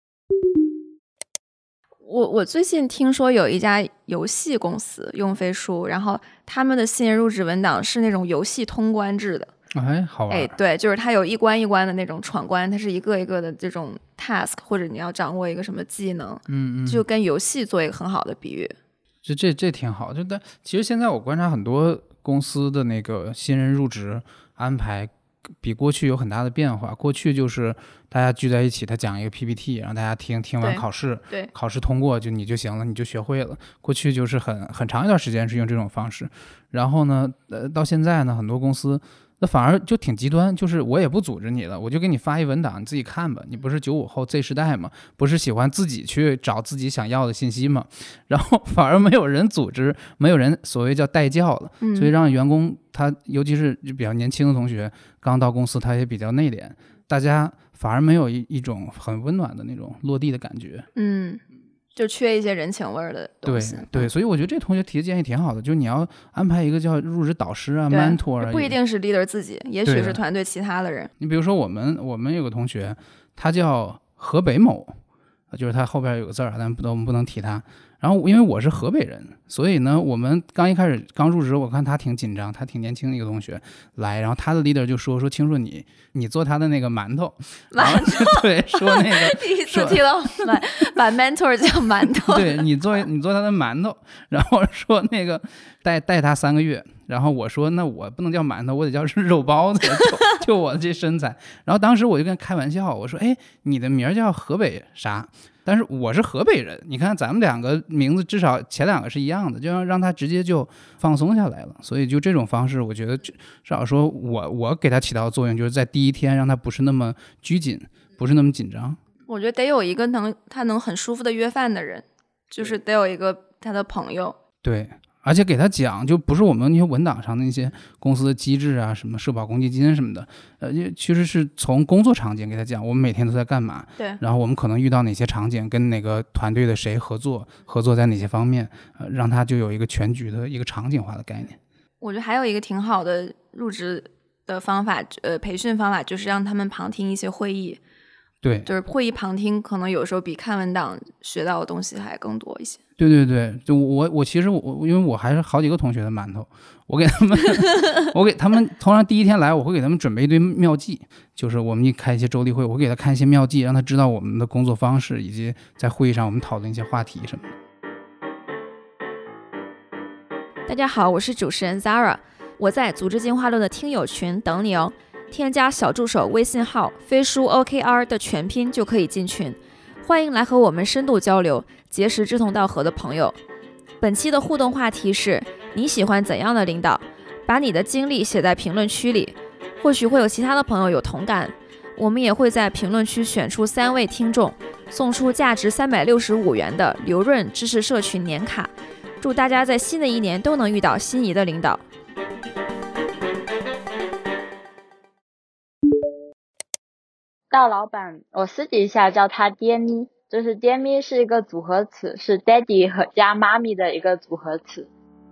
我我最近听说有一家游戏公司用飞书，然后他们的新人入职文档是那种游戏通关制的。 哎，好玩！ 哎，对，就是它有一关一关的那种闯关，它是一个一个的这种 task， 或者你要掌握一个什么技能， 嗯嗯， 就跟游戏做一个很好的比喻。 这这这挺好，就但其实现在我观察很多公司的那个新人入职安排比过去有很大的变化。过去就是大家聚在一起，他讲一个 P P T， 让大家听，听完考试， 对， 考试通过就你就行了，你就学会了。过去就是很很长一段时间是用这种方式，然后呢，呃，到现在呢，很多公司那反而就挺极端，就是我也不组织你了，我就给你发一文档，你自己看吧。你不是九五后 Z 时代吗？不是喜欢自己去找自己想要的信息吗？然后反而没有人组织，没有人所谓叫带教了， 嗯、 所以让员工他尤其是比较年轻的同学刚到公司，他也比较内敛，大家反而没有一一种很温暖的那种落地的感觉。 嗯。就缺一些人情味儿的东西。 对对，所以我觉得这同学提的建议挺好的，就是你要安排一个叫入职导师啊 mentor 啊， 不一定是 leader 自己，也许是团队其他的人。 你比如说我们我们有个同学，他叫河北某，就是他后边有个字儿，但不我们不能提他。 然后因为我是河北人，所以呢，我们刚一开始刚入职，我看他挺紧张，他挺年轻的一个同学来，然后他的 leader 就说说青硕你你做他的那个馒头， 馒头对，说那个第一次听到把 mentor 叫馒头， 对你做你做他的馒头，然后说那个带带他三个月。然后我说那我不能叫馒头，我得叫肉包子，就就我这身材。然后当时我就跟他开玩笑，我说哎，你的名叫河北啥？但是我是河北人，你看咱们两个名字至少前两个是一样的，就让让他直接就放松下来了。所以就这种方式，我觉得至少说我我给他起到的作用，就是在第一天让他不是那么拘谨，不是那么紧张。 我觉得得有一个能他能很舒服的约饭的人，就是得有一个他的朋友。 对。而且给他讲，就不是我们那些文档上的那些公司的机制啊，什么社保公积金什么的，呃，其实是从工作场景给他讲，我们每天都在干嘛， 对， 然后我们可能遇到哪些场景，跟哪个团队的谁合作，合作在哪些方面，呃，让他就有一个全局的一个场景化的概念。 我觉得还有一个挺好的入职的方法，呃，培训方法就是让他们旁听一些会议。 对， 就是会议旁听，可能有时候比看文档学到的东西还更多一些。 对对对，就我我其实我因为我还是好几个同学的馒头，我给他们我给他们通常第一天来，我会给他们准备一堆妙计，就是我们一开一些周例会，我会给他看一些妙计，让他知道我们的工作方式，以及在会议上我们讨论一些话题什么的。 大家好，我是主持人 Zara， 我在组织进化论的听友群等你哦。添加小助手微信号飞书 O K R 的全拼就可以进群，欢迎来和我们深度交流，结识志同道合的朋友。本期的互动话题是你喜欢怎样的领导？把你的经历写在评论区里，或许会有其他的朋友有同感。我们也会在评论区选出三位听众，送出价值三百六十五元的刘润知识社群年卡。祝大家在新的一年都能遇到心仪的领导。 大老板，我私底下叫他爹咪，就是爹咪是一个组合词，是 daddy 和加妈咪的一个组合词。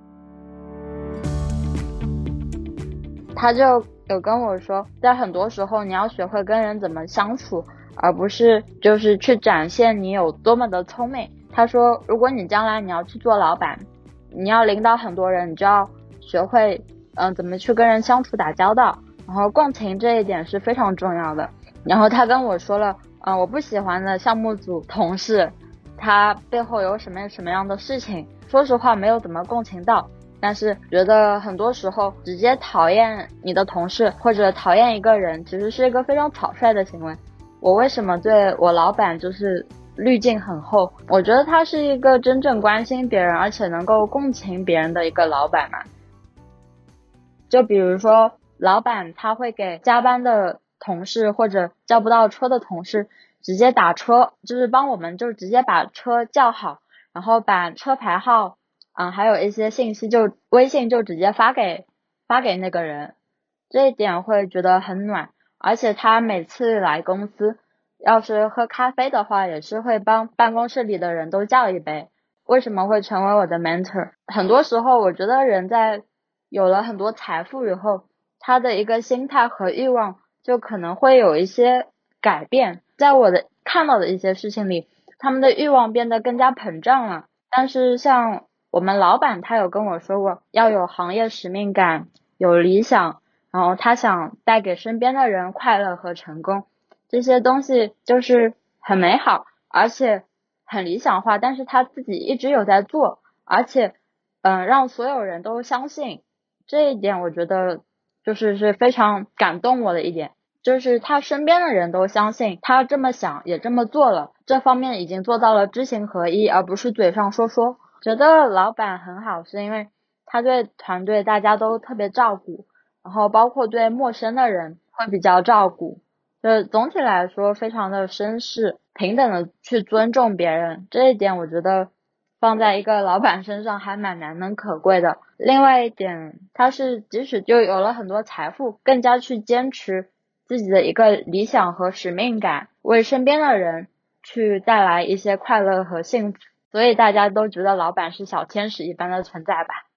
他就有跟我说，在很多时候你要学会跟人怎么相处，而不是就是去展现你有多么的聪明。他说，如果你将来你要去做老板，你要领导很多人，你就要学会嗯、呃、怎么去跟人相处打交道，然后共情这一点是非常重要的。然后他跟我说了，嗯、呃，我不喜欢的项目组同事，他背后有什么什么样的事情，说实话没有怎么共情到，但是觉得很多时候直接讨厌你的同事或者讨厌一个人，其实是一个非常草率的行为。我为什么对我老板就是滤镜很厚？我觉得他是一个真正关心别人，而且能够共情别人的一个老板嘛。就比如说，老板他会给加班的同事或者叫不到车的同事直接打车，就是帮我们就直接把车叫好，然后把车牌号嗯还有一些信息就微信就直接发给发给那个人，这一点会觉得很暖。而且他每次来公司要是喝咖啡的话，也是会帮办公室里的人都叫一杯。为什么会成为我的 mentor？ 很多时候我觉得人在有了很多财富以后，他的一个心态和欲望就可能会有一些改变。在我的看到的一些事情里，他们的欲望变得更加膨胀了。但是像我们老板他有跟我说过，要有行业使命感，有理想，然后他想带给身边的人快乐和成功，这些东西就是很美好，而且很理想化，但是他自己一直有在做，而且嗯、呃，让所有人都相信。这一点我觉得就是是非常感动我的一点，就是他身边的人都相信他这么想也这么做了，这方面已经做到了知行合一，而不是嘴上说说。觉得老板很好，是因为他对团队大家都特别照顾，然后包括对陌生的人会比较照顾，就是总体来说非常的绅士，平等的去尊重别人，这一点我觉得放在一个老板身上还蛮难能可贵的。另外一点，他是即使就有了很多财富，更加去坚持自己的一个理想和使命感，为身边的人去带来一些快乐和幸福，所以大家都觉得老板是小天使一般的存在吧。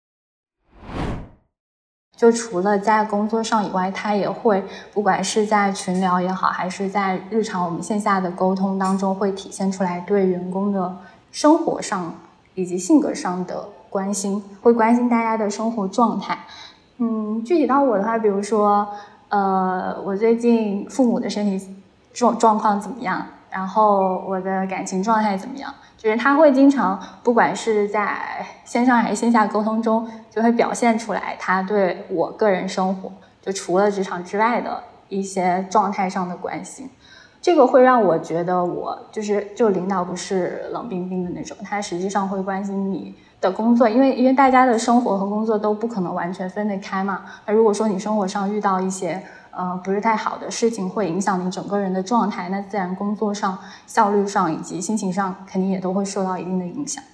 就除了在工作上以外，他也会不管是在群聊也好，还是在日常我们线下的沟通当中，会体现出来对员工的生活上以及性格上的关心，会关心大家的生活状态。嗯，具体到我的话，比如说，呃，我最近父母的身体状状况怎么样，然后我的感情状态怎么样，就是他会经常，不管是在线上还是线下沟通中，就会表现出来他对我个人生活，就除了职场之外的一些状态上的关心。这个会让我觉得我就是就领导不是冷冰冰的那种，他实际上会关心你的工作，因为因为大家的生活和工作都不可能完全分得开嘛。那如果说你生活上遇到一些呃不是太好的事情，会影响你整个人的状态，那自然工作上、效率上以及心情上肯定也都会受到一定的影响。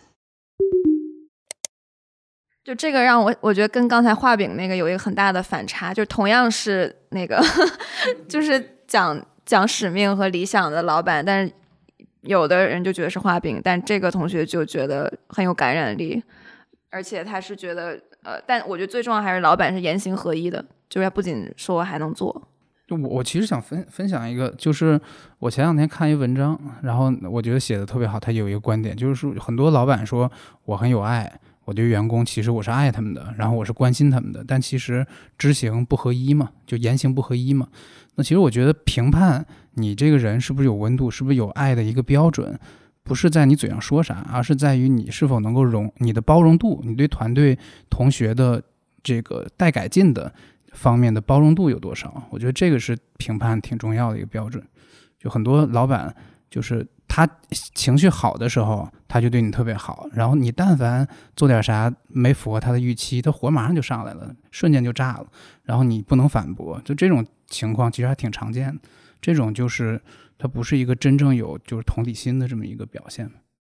就这个让我我觉得跟刚才画饼那个有一个很大的反差，就同样是那个就是讲讲使命和理想的老板，但是有的人就觉得是画饼，但这个同学就觉得很有感染力，而且他是觉得呃，但我觉得最重要还是老板是言行合一的，就是他不仅说还能做。 就我我其实想分分享一个，就是我前两天看一文章，然后我觉得写的特别好，他有一个观点，就是说很多老板说我很有爱，我对员工其实我是爱他们的，然后我是关心他们的，但其实知行不合一嘛，就言行不合一嘛。那其实我觉得评判你这个人是不是有温度，是不是有爱的一个标准，不是在你嘴上说啥，而是在于你是否能够容你的包容度，你对团队同学的这个待改进的方面的包容度有多少。我觉得这个是评判挺重要的一个标准。就很多老板就是他情绪好的时候他就对你特别好，然后你但凡做点啥没符合他的预期，他火马上就上来了，瞬间就炸了，然后你不能反驳，就这种情况其实还挺常见的。这种就是它不是一个真正有就是同理心的这么一个表现。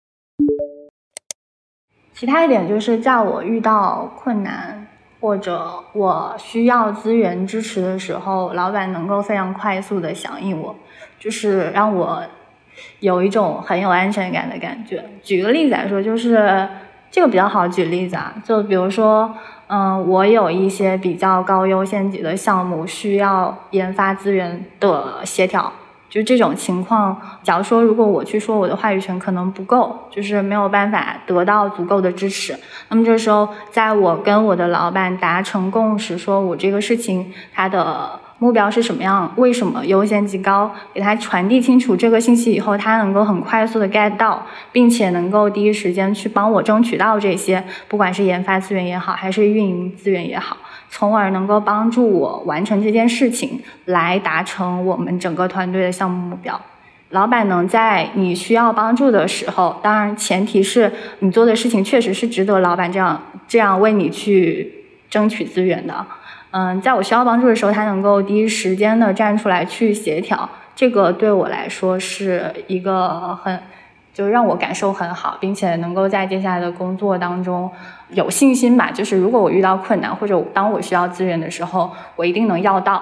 其他一点就是在我遇到困难或者我需要资源支持的时候，老板能够非常快速的响应我，就是让我有一种很有安全感的感觉。举个例子来说，就是这个比较好举例子啊，就比如说嗯，我有一些比较高优先级的项目需要研发资源的协调，就这种情况，假如说如果我去说我的话语权可能不够，就是没有办法得到足够的支持，那么这时候在我跟我的老板达成共识，说我这个事情它的目标是什么样，为什么优先级高，给他传递清楚这个信息以后，他能够很快速的 get 到，并且能够第一时间去帮我争取到这些，不管是研发资源也好，还是运营资源也好，从而能够帮助我完成这件事情，来达成我们整个团队的项目目标。老板能在你需要帮助的时候，当然前提是你做的事情确实是值得老板这样这样为你去争取资源的。嗯，在我需要帮助的时候，他能够第一时间的站出来去协调，这个对我来说是一个很就让我感受很好，并且能够在接下来的工作当中有信心吧，就是如果我遇到困难或者当我需要资源的时候，我一定能要到。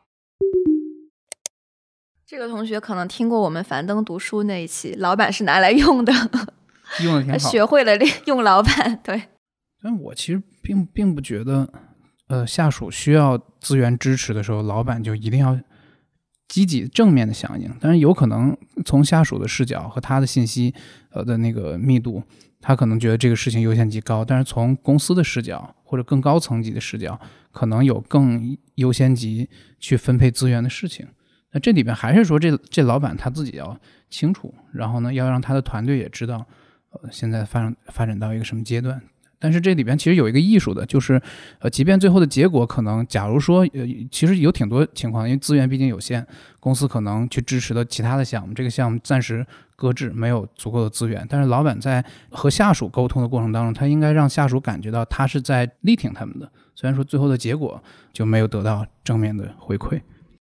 这个同学可能听过我们樊登读书那一期，老板是拿来用的， 用的挺好， 学会了用老板。对， 但我其实并并不觉得呃，下属需要资源支持的时候，老板就一定要积极正面的响应。但是有可能从下属的视角和他的信息呃的那个密度，他可能觉得这个事情优先级高，但是从公司的视角或者更高层级的视角，可能有更优先级去分配资源的事情。那这里边还是说这这老板他自己要清楚，然后呢，要让他的团队也知道，呃，现在发展发展到一个什么阶段。但是这里边其实有一个艺术的，就是呃，即便最后的结果可能，假如说呃，其实有挺多情况，因为资源毕竟有限，公司可能去支持的其他的项目，这个项目暂时搁置，没有足够的资源。但是老板在和下属沟通的过程当中，他应该让下属感觉到他是在力挺他们的，虽然说最后的结果就没有得到正面的回馈。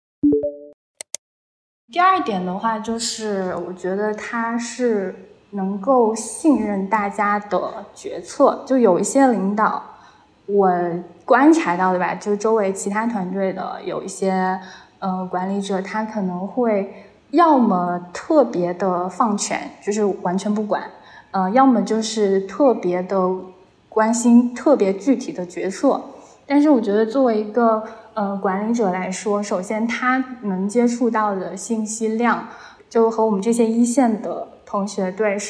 第二点的话，就是我觉得他是能够信任大家的决策，就有一些领导我观察到的吧，就周围其他团队的有一些呃管理者，他可能会要么特别的放权，就是完全不管，呃，要么就是特别的关心特别具体的决策。但是我觉得作为一个呃管理者来说，首先他能接触到的信息量，就和我们这些一线的同学对是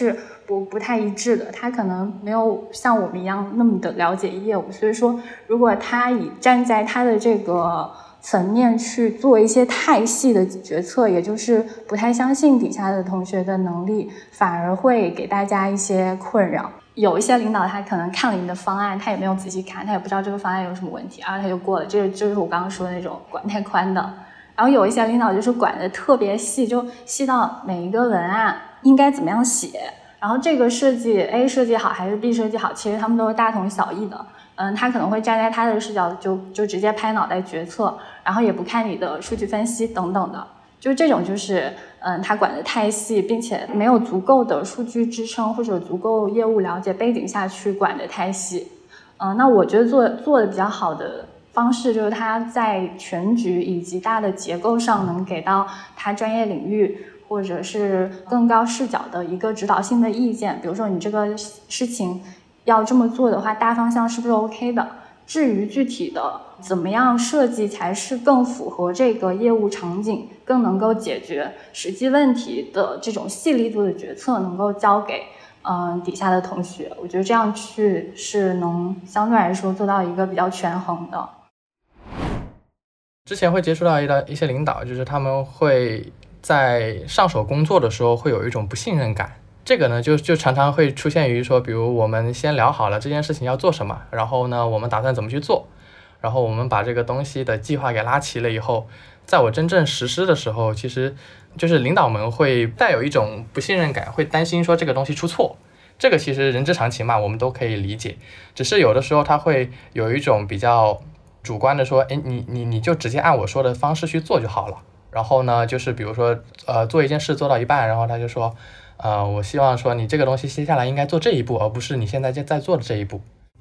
不不太一致的，他可能没有像我们一样那么的了解业务，所以说如果他以站在他的这个层面去做一些太细的决策，也就是不太相信底下的同学的能力，反而会给大家一些困扰。有一些领导他可能看了你的方案，他也没有仔细看，他也不知道这个方案有什么问题，然后他就过了，这个就是我刚刚说的那种管太宽的。然后有一些领导就是管的特别细，就细到每一个文案应该怎么样写，然后这个设计 A 设计好还是 B 设计好，其实他们都是大同小异的。嗯，他可能会站在他的视角就就直接拍脑袋决策，然后也不看你的数据分析等等的，就这种就是嗯，他管得太细，并且没有足够的数据支撑或者足够业务了解背景下去管得太细。嗯，那我觉得做做的比较好的方式就是他在全局以及大的结构上能给到他专业领域或者是更高视角的一个指导性的意见，比如说你这个事情要这么做的话，大方向是不是 OK 的？至于具体的怎么样设计才是更符合这个业务场景，更能够解决实际问题的这种细力度的决策，能够交给嗯、呃、底下的同学。我觉得这样去是能相对来说做到一个比较权衡的。 之前会接触到一的一些领导，就是他们会在上手工作的时候会有一种不信任感。这个呢就就常常会出现于说，比如我们先聊好了这件事情要做什么，然后呢我们打算怎么去做，然后我们把这个东西的计划给拉齐了以后，在我真正实施的时候，其实就是领导们会带有一种不信任感，会担心说这个东西出错。这个其实人之常情嘛，我们都可以理解，只是有的时候他会有一种比较主观的说，哎，你你你就直接按我说的方式去做就好了。然后呢就是比如说呃做一件事做到一半，然后他就说呃，我希望说你这个东西接下来应该做这一步，而不是你现在在做的这一步。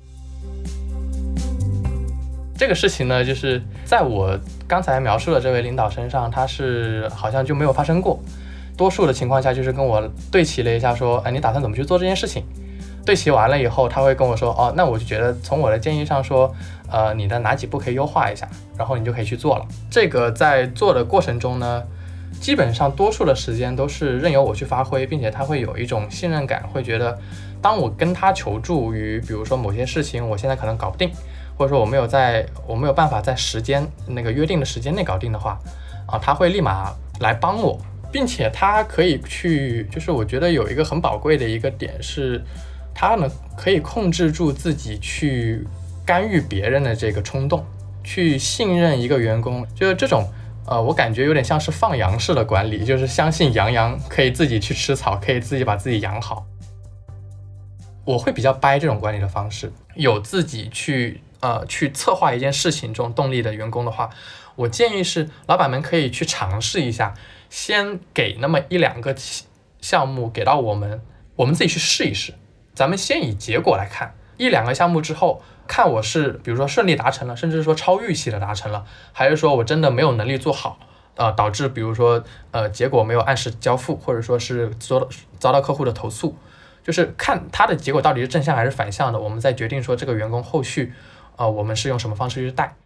这个事情呢，就是在我刚才描述的这位领导身上，他是好像就没有发生过。多数的情况下就是跟我对齐了一下，说，哎，你打算怎么去做这件事情？对齐完了以后，他会跟我说，哦，那我就觉得从我的建议上说，呃，你的哪几步可以优化一下，然后你就可以去做了。这个在做的过程中呢，基本上多数的时间都是任由我去发挥，并且他会有一种信任感，会觉得当我跟他求助于比如说某些事情我现在可能搞不定，或者说我没有在我没有办法在时间那个约定的时间内搞定的话啊，他会立马来帮我，并且他可以去，就是我觉得有一个很宝贵的一个点是，他呢可以控制住自己去干预别人的这个冲动，去信任一个员工，就是这种呃，我感觉有点像是放羊式的管理，就是相信羊羊可以自己去吃草，可以自己把自己养好。我会比较掰这种管理的方式。有自己去呃去策划一件事情这种动力的员工的话，我建议是老板们可以去尝试一下，先给那么一两个项目给到我们，我们自己去试一试。咱们先以结果来看，一两个项目之后，看我是比如说顺利达成了，甚至说超预期的达成了，还是说我真的没有能力做好，呃，导致比如说呃结果没有按时交付，或者说是遭到遭到客户的投诉，就是看他的结果到底是正向还是反向的，我们再决定说这个员工后续呃我们是用什么方式去带。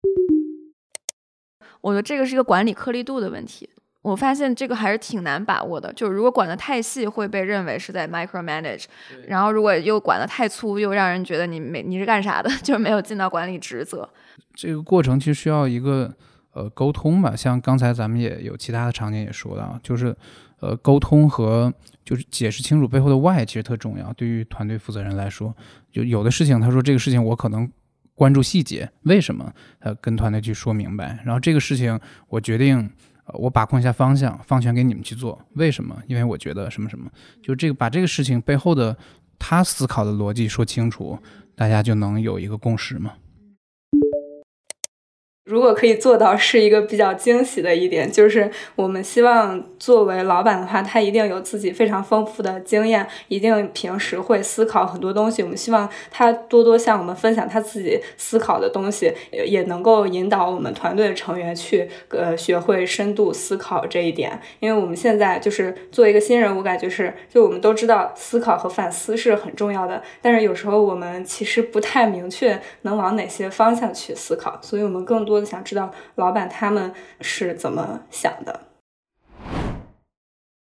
我觉得这个是一个管理颗粒度的问题。我发现这个还是挺难把握的，就是如果管得太细会被认为是在 micromanage， 然后如果又管得太粗又让人觉得你没你是干啥的，就是没有尽到管理职责。 这个过程其实需要一个呃沟通吧，像刚才咱们也有其他的场景也说到，就是呃沟通和就是解释清楚背后的 why 其实特重要。对于团队负责人来说，就有的事情他说这个事情我可能关注细节，为什么呃跟团队去说明白，然后这个事情我决定呃我把控一下方向，放权给你们去做，为什么？因为我觉得什么什么，就这个把这个事情背后的他思考的逻辑说清楚，大家就能有一个共识嘛。 如果可以做到是一个比较惊喜的一点，就是我们希望作为老板的话，他一定有自己非常丰富的经验，一定平时会思考很多东西，我们希望他多多向我们分享他自己思考的东西，也能够引导我们团队的成员去呃学会深度思考这一点。因为我们现在就是做一个新人，我感觉是就我们都知道思考和反思是很重要的，但是有时候我们其实不太明确能往哪些方向去思考，所以我们更多的想知道老板他们是怎么想的。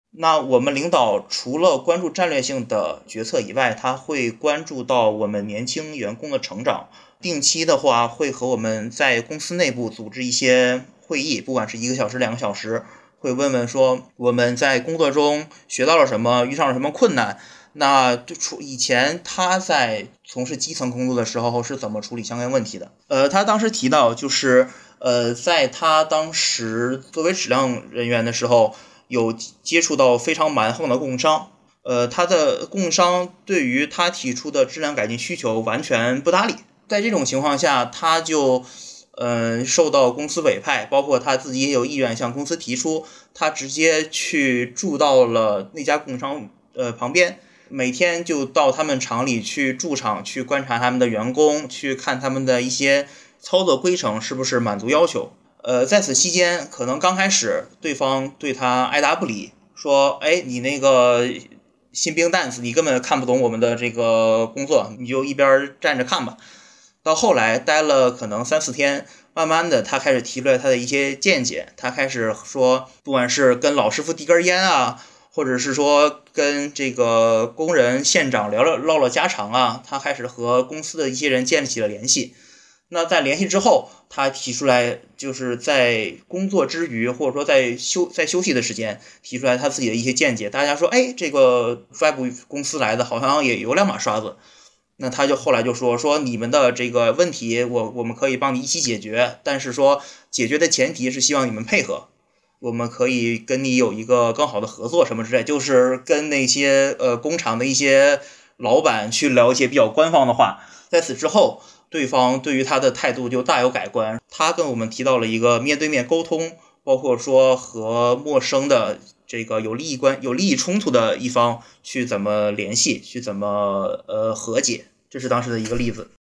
那我们领导除了关注战略性的决策以外，他会关注到我们年轻员工的成长。定期的话会和我们在公司内部组织一些会议，不管是一个小时两个小时，会问问说我们在工作中学到了什么，遇上了什么困难。那以前他在从事基层工作的时候是怎么处理相关问题的？呃，他当时提到就是呃，在他当时作为质量人员的时候，有接触到非常蛮横的供应商，呃，他的供应商对于他提出的质量改进需求完全不搭理。在这种情况下，他就呃受到公司委派，包括他自己也有意愿向公司提出，他直接去住到了那家供应商呃旁边，每天就到他们厂里去驻场，去观察他们的员工，去看他们的一些操作规程是不是满足要求。呃，在此期间，可能刚开始对方对他爱答不理，说，哎，你那个新兵蛋子，你根本看不懂我们的这个工作，你就一边站着看吧。到后来待了可能三四天，慢慢的他开始提出来他的一些见解，他开始说，不管是跟老师傅递根烟啊，或者是说跟这个工人县长聊了唠了家常啊，他开始和公司的一些人建立起了联系。那在联系之后，他提出来就是在工作之余，或者说在休在休息的时间，提出来他自己的一些见解。大家说，哎，这个外部公司来的好像也有两把刷子。那他就后来就说说你们的这个问题，我我们可以帮你一起解决，但是说解决的前提是希望你们配合，我们可以跟你有一个更好的合作什么之类，就是跟那些呃工厂的一些老板去聊一些比较官方的话。在此之后，对方对于他的态度就大有改观，他跟我们提到了一个面对面沟通，包括说和陌生的这个有利益关有利益冲突的一方去怎么联系，去怎么呃和解，这是当时的一个例子。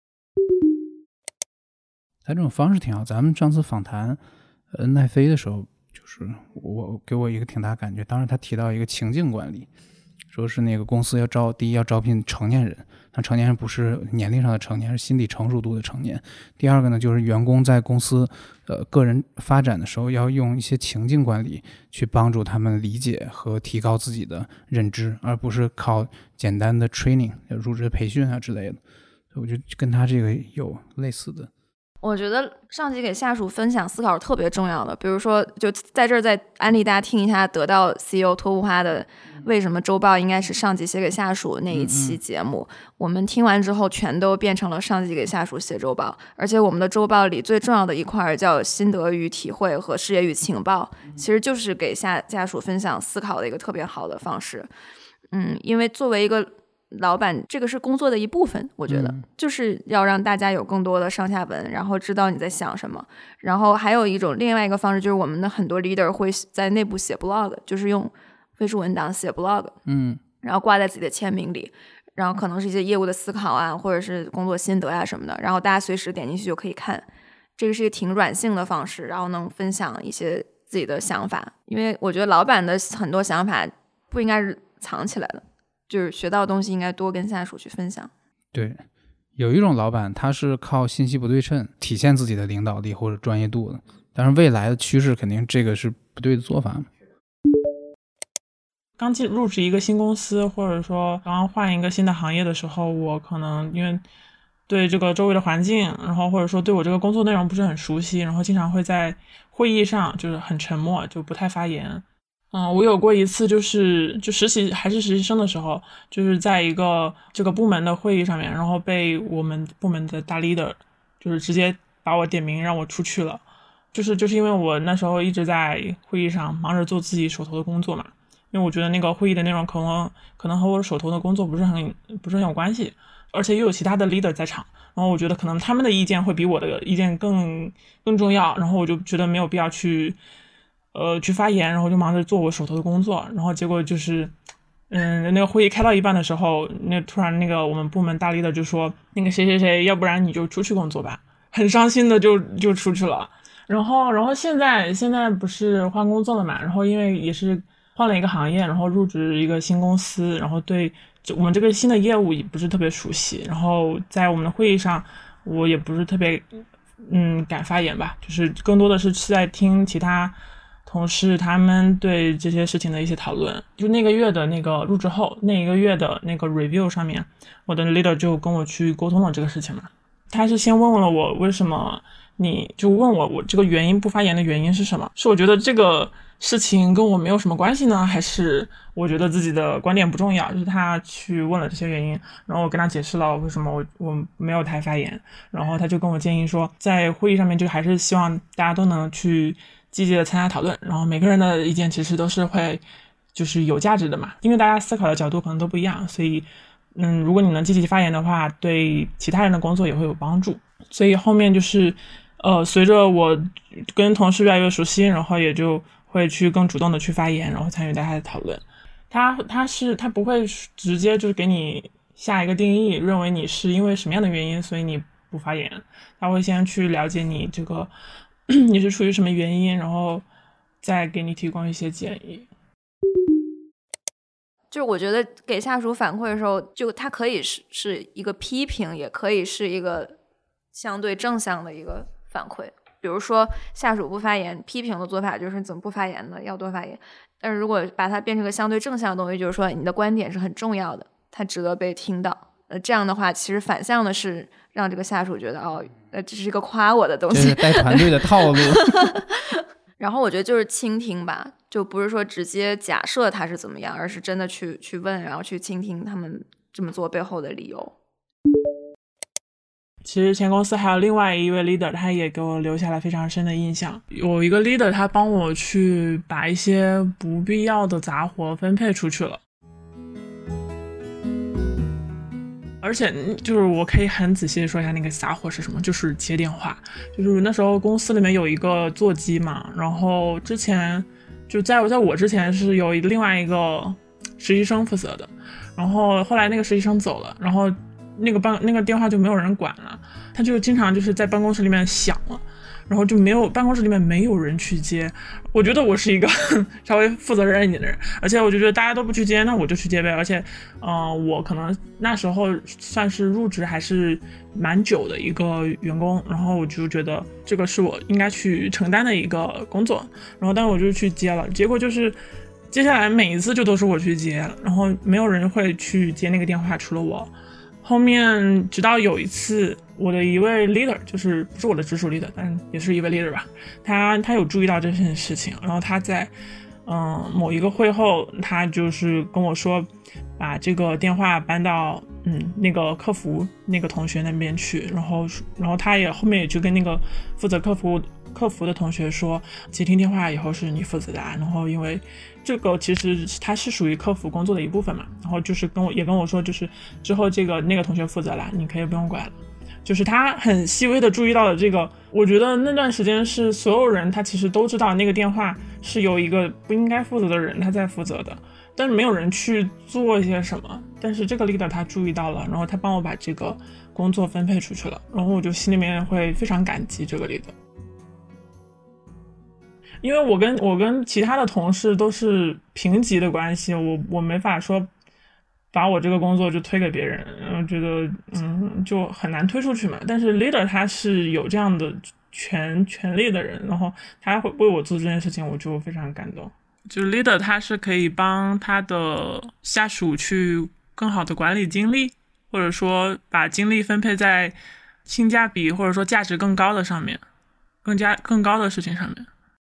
他这种方式挺好。咱们上次访谈呃奈飞的时候，就是我给我一个挺大感觉，当时他提到一个情境管理，说是那个公司要招第一要招聘成年人，那成年人不是年龄上的成年，是心理成熟度的成年。第二个呢，就是员工在公司呃个人发展的时候，要用一些情境管理去帮助他们理解和提高自己的认知，而不是靠简单的 training 入职培训啊之类的。我觉得跟他这个有类似的。 我觉得上级给下属分享思考是特别重要的，比如说就在这儿再安利大家听一下得到 C E O 托布花的为什么周报应该是上级写给下属那一期节目，嗯嗯，我们听完之后全都变成了上级给下属写周报，而且我们的周报里最重要的一块叫心得与体会和视野与情报，其实就是给下下属分享思考的一个特别好的方式。嗯，因为作为一个老板，这个是工作的一部分，我觉得、嗯、就是要让大家有更多的上下文，然后知道你在想什么。然后还有一种另外一个方式，就是我们的很多 leader 会在内部写 blog， 就是用飞书文档写 blog， 嗯，然后挂在自己的签名里，然后可能是一些业务的思考啊，或者是工作心得啊什么的，然后大家随时点进去就可以看。这个是一个挺软性的方式，然后能分享一些自己的想法，因为我觉得老板的很多想法不应该是藏起来的，就是学到的东西应该多跟下属去分享。 对，有一种老板他是靠信息不对称体现自己的领导力或者专业度的，但是未来的趋势肯定这个是不对的做法。 刚进入职一个新公司，或者说刚刚换一个新的行业的时候，我可能因为对这个周围的环境，然后或者说对我这个工作内容不是很熟悉，然后经常会在会议上就是很沉默，就不太发言。嗯，我有过一次就是就实习还是实习生的时候，就是在一个这个部门的会议上面，然后被我们部门的大 leader 就是直接把我点名让我出去了。就是就是因为我那时候一直在会议上忙着做自己手头的工作嘛，因为我觉得那个会议的内容可能可能和我手头的工作不是很不是很有关系，而且又有其他的 leader 在场，然后我觉得可能他们的意见会比我的意见更更重要，然后我就觉得没有必要去呃去发言，然后就忙着做我手头的工作，然后结果就是嗯那个会议开到一半的时候，那突然那个我们部门大 leader 就说那个谁谁谁要不然你就出去工作吧，很伤心的就就出去了。然后然后现在现在不是换工作了嘛，然后因为也是换了一个行业，然后入职一个新公司，然后对我们这个新的业务也不是特别熟悉，然后在我们的会议上我也不是特别嗯敢发言吧，就是更多的是在听其他同事他们对这些事情的一些讨论。就那个月的那个入职后那一个月的那个 review 上面，我的 leader 就跟我去沟通了这个事情嘛。他是先问了我为什么，你就问我我这个原因不发言的原因是什么，是我觉得这个事情跟我没有什么关系呢，还是我觉得自己的观点不重要？就是他去问了这些原因，然后我跟他解释了为什么我我没有台发言，然后他就跟我建议说，在会议上面就还是希望大家都能去积极的参加讨论，然后每个人的意见其实都是会就是有价值的嘛，因为大家思考的角度可能都不一样，所以嗯，如果你能积极发言的话，对其他人的工作也会有帮助。所以后面就是呃，随着我跟同事越来越熟悉，然后也就会去更主动的去发言，然后参与大家的讨论。他他是他不会直接就是给你下一个定义，认为你是因为什么样的原因所以你不发言，他会先去了解你这个你是出于什么原因，然后再给你提供一些建议。 就是我觉得给下属反馈的时候，就它可以是是一个批评，也可以是一个相对正向的一个反馈。比如说下属不发言，批评的做法就是你怎么不发言呢？要多发言。但是如果把它变成个相对正向的东西，就是说你的观点是很重要的，它值得被听到。呃，这样的话，其实反向的是让这个下属觉得哦，呃，这是一个夸我的东西， 这是带团队的套路。 然后我觉得就是倾听吧，就不是说直接假设他是怎么样，而是真的去去问，然后去倾听他们这么做背后的理由。 其实前公司还有另外一位 leader， 他也给我留下了非常深的印象。有一个 leader 他帮我去把一些不必要的杂活分配出去了，而且就是我可以很仔细的说一下那个杂活是什么，就是接电话。就是那时候公司里面有一个座机嘛，然后之前就在在我之前是有另外一个实习生负责的，然后后来那个实习生走了，然后那个办那个电话就没有人管了，他就经常就是在办公室里面响了，然后就没有办公室里面没有人去接。我觉得我是一个稍微负责任一点的人，而且我就觉得大家都不去接，那我就去接呗。而且呃，我可能那时候算是入职还是蛮久的一个员工，然后我就觉得这个是我应该去承担的一个工作，然后但是我就去接了，结果就是接下来每一次就都是我去接，然后没有人会去接那个电话除了我。后面直到有一次我的一位 leader， 就是不是我的直属 leader， 但也是一位 leader 吧，他他有注意到这件事情，然后他在嗯某一个会后，他就是跟我说把这个电话搬到嗯那个客服那个同学那边去，然后然后他也后面也就跟那个负责客服客服的同学说，接听电话以后是你负责的，然后因为这个其实它是属于客服工作的一部分嘛，然后就是跟我也跟我说，就是之后这个那个同学负责了，你可以不用管了。就是他很细微的注意到了这个，我觉得那段时间是所有人他其实都知道那个电话是由一个不应该负责的人他在负责的，但是没有人去做一些什么，但是这个 leader 他注意到了，然后他帮我把这个工作分配出去了，然后我就心里面会非常感激这个 leader。因为我跟我跟其他的同事都是平级的关系，我我没法说把我这个工作就推给别人，我觉得嗯就很难推出去嘛。但是 leader 他是有这样的权权利的人，然后他会为我做这件事情，我就非常感动。就是 leader 他是可以帮他的下属去更好的管理精力，或者说把精力分配在性价比或者说价值更高的上面，更加更高的事情上面。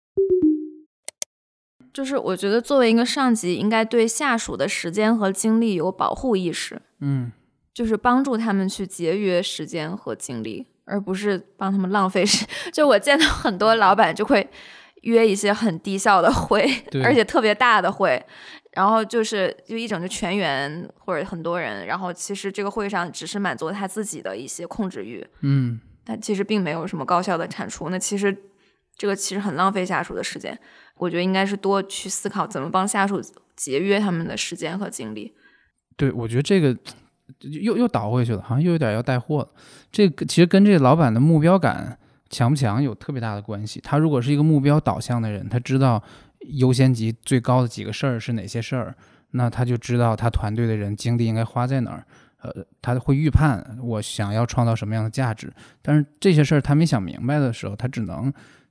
就是我觉得作为一个上级，应该对下属的时间和精力有保护意识， 嗯， 就是帮助他们去节约时间和精力，而不是帮他们浪费时。就我见到很多老板就会约一些很低效的会，而且特别大的会，然后就是就一整就全员或者很多人，然后其实这个会上只是满足他自己的一些控制欲， 嗯， 但其实并没有什么高效的产出。那其实这个其实很浪费下属的时间。我觉得应该是多去思考怎么帮下属节约他们的时间和精力。 对，我觉得这个又又倒回去了，好像又有点要带货了。这个其实跟这个老板的目标感强不强有特别大的关系。他如果是一个目标导向的人，他知道优先级最高的几个事儿是哪些事儿，那他就知道他团队的人精力应该花在哪儿。呃，他会预判我想要创造什么样的价值，但是这些事儿他没想明白的时候，他只能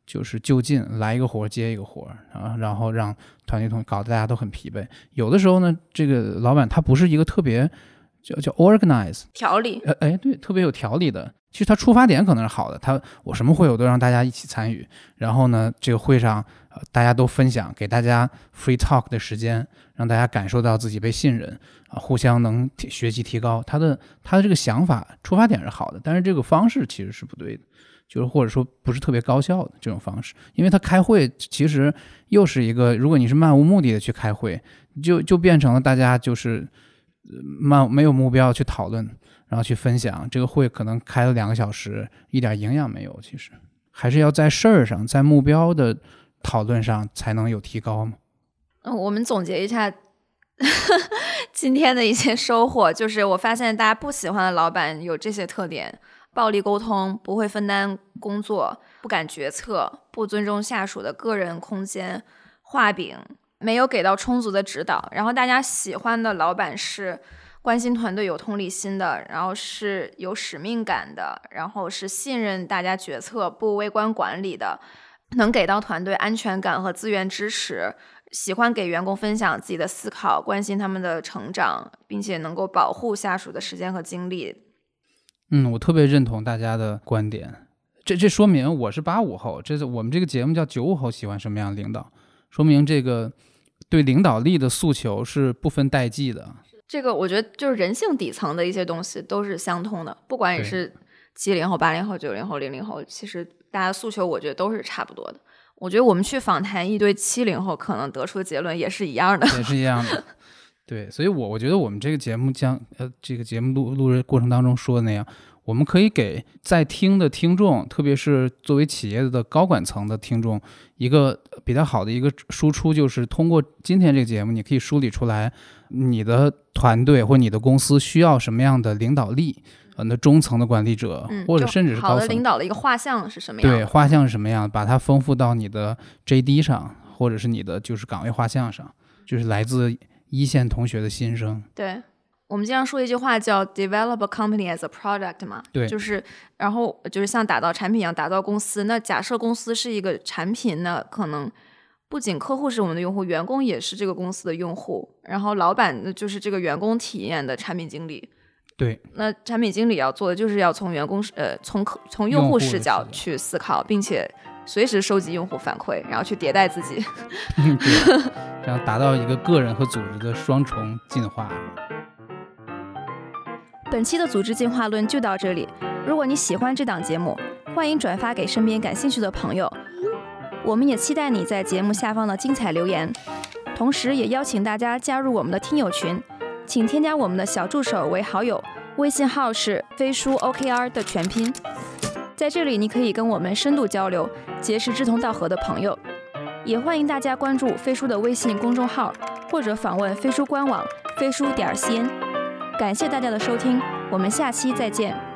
就是就近来一个活接一个活啊，然后让团队同搞得大家都很疲惫。有的时候呢，这个老板他不是一个特别叫叫 organize 条理， 呃哎对，特别有条理的。其实他出发点可能是好的，他我什么会我都让大家一起参与，然后呢，这个会上、呃、大家都分享，给大家 free talk 的时间，让大家感受到自己被信任啊、呃，互相能学习提高。他的他的这个想法出发点是好的，但是这个方式其实是不对的，就是或者说不是特别高效的这种方式。因为他开会其实又是一个，如果你是漫无目的的去开会，就就变成了大家就是漫没有目标去讨论。然后去分享，这个会可能开了两个小时，一点营养没有。其实还是要在事儿上，在目标的讨论上才能有提高嘛。 嗯，我们总结一下今天的一些收获，就是我发现大家不喜欢的老板有这些特点：暴力沟通，不会分担工作，不敢决策，不尊重下属的个人空间，画饼，没有给到充足的指导。然后大家喜欢的老板是关心团队有同理心的，然后是有使命感的，然后是信任大家决策不微观管理的，能给到团队安全感和资源支持，喜欢给员工分享自己的思考，关心他们的成长，并且能够保护下属的时间和精力。 嗯，我特别认同大家的观点。这这说明我是八五后，这是我们这个节目叫九五后喜欢什么样的领导，说明这个对领导力的诉求是不分代际的。 这个我觉得就是人性底层的一些东西都是相通的，不管你是七零后、八零后、九零后、零零后，其实大家诉求我觉得都是差不多的。我觉得我们去访谈一堆七零后，可能得出的结论也是一样的， 也是一样的。对，所以我我觉得我们这个节目将呃这个节目录录制过程当中说的那样，我们可以给在听的听众，特别是作为企业的高管层的听众，一个比较好的一个输出，就是通过今天这个节目，你可以梳理出来你的团队或你的公司需要什么样的领导力，呃，那中层的管理者、嗯、或者甚至是高层好的领导的一个画像是什么样的？ 对，画像是什么样，把它丰富到你的 J D 上，或者是你的就是岗位画像上，就是来自一线同学的心声。 对，我们经常说一句话叫 develop a company as a product 嘛， 对， 就是然后就是像打造产品一样打造公司。那假设公司是一个产品呢，可能不仅客户是我们的用户，员工也是这个公司的用户，然后老板就是这个员工体验的产品经理。 对， 那产品经理要做的就是要从员工呃从从用户视角去思考，并且随时收集用户反馈，然后去迭代自己。 对，这样达到一个个人和组织的双重进化。 本期的组织进化论就到这里。如果你喜欢这档节目，欢迎转发给身边感兴趣的朋友。我们也期待你在节目下方的精彩留言，同时也邀请大家加入我们的听友群，请添加我们的小助手为好友，微信号是飞书 O K R 的全拼。在这里你可以跟我们深度交流，结识志同道合的朋友。也欢迎大家关注飞书的微信公众号，或者访问飞书官网飞书点 C N。感谢大家的收听，我们下期再见。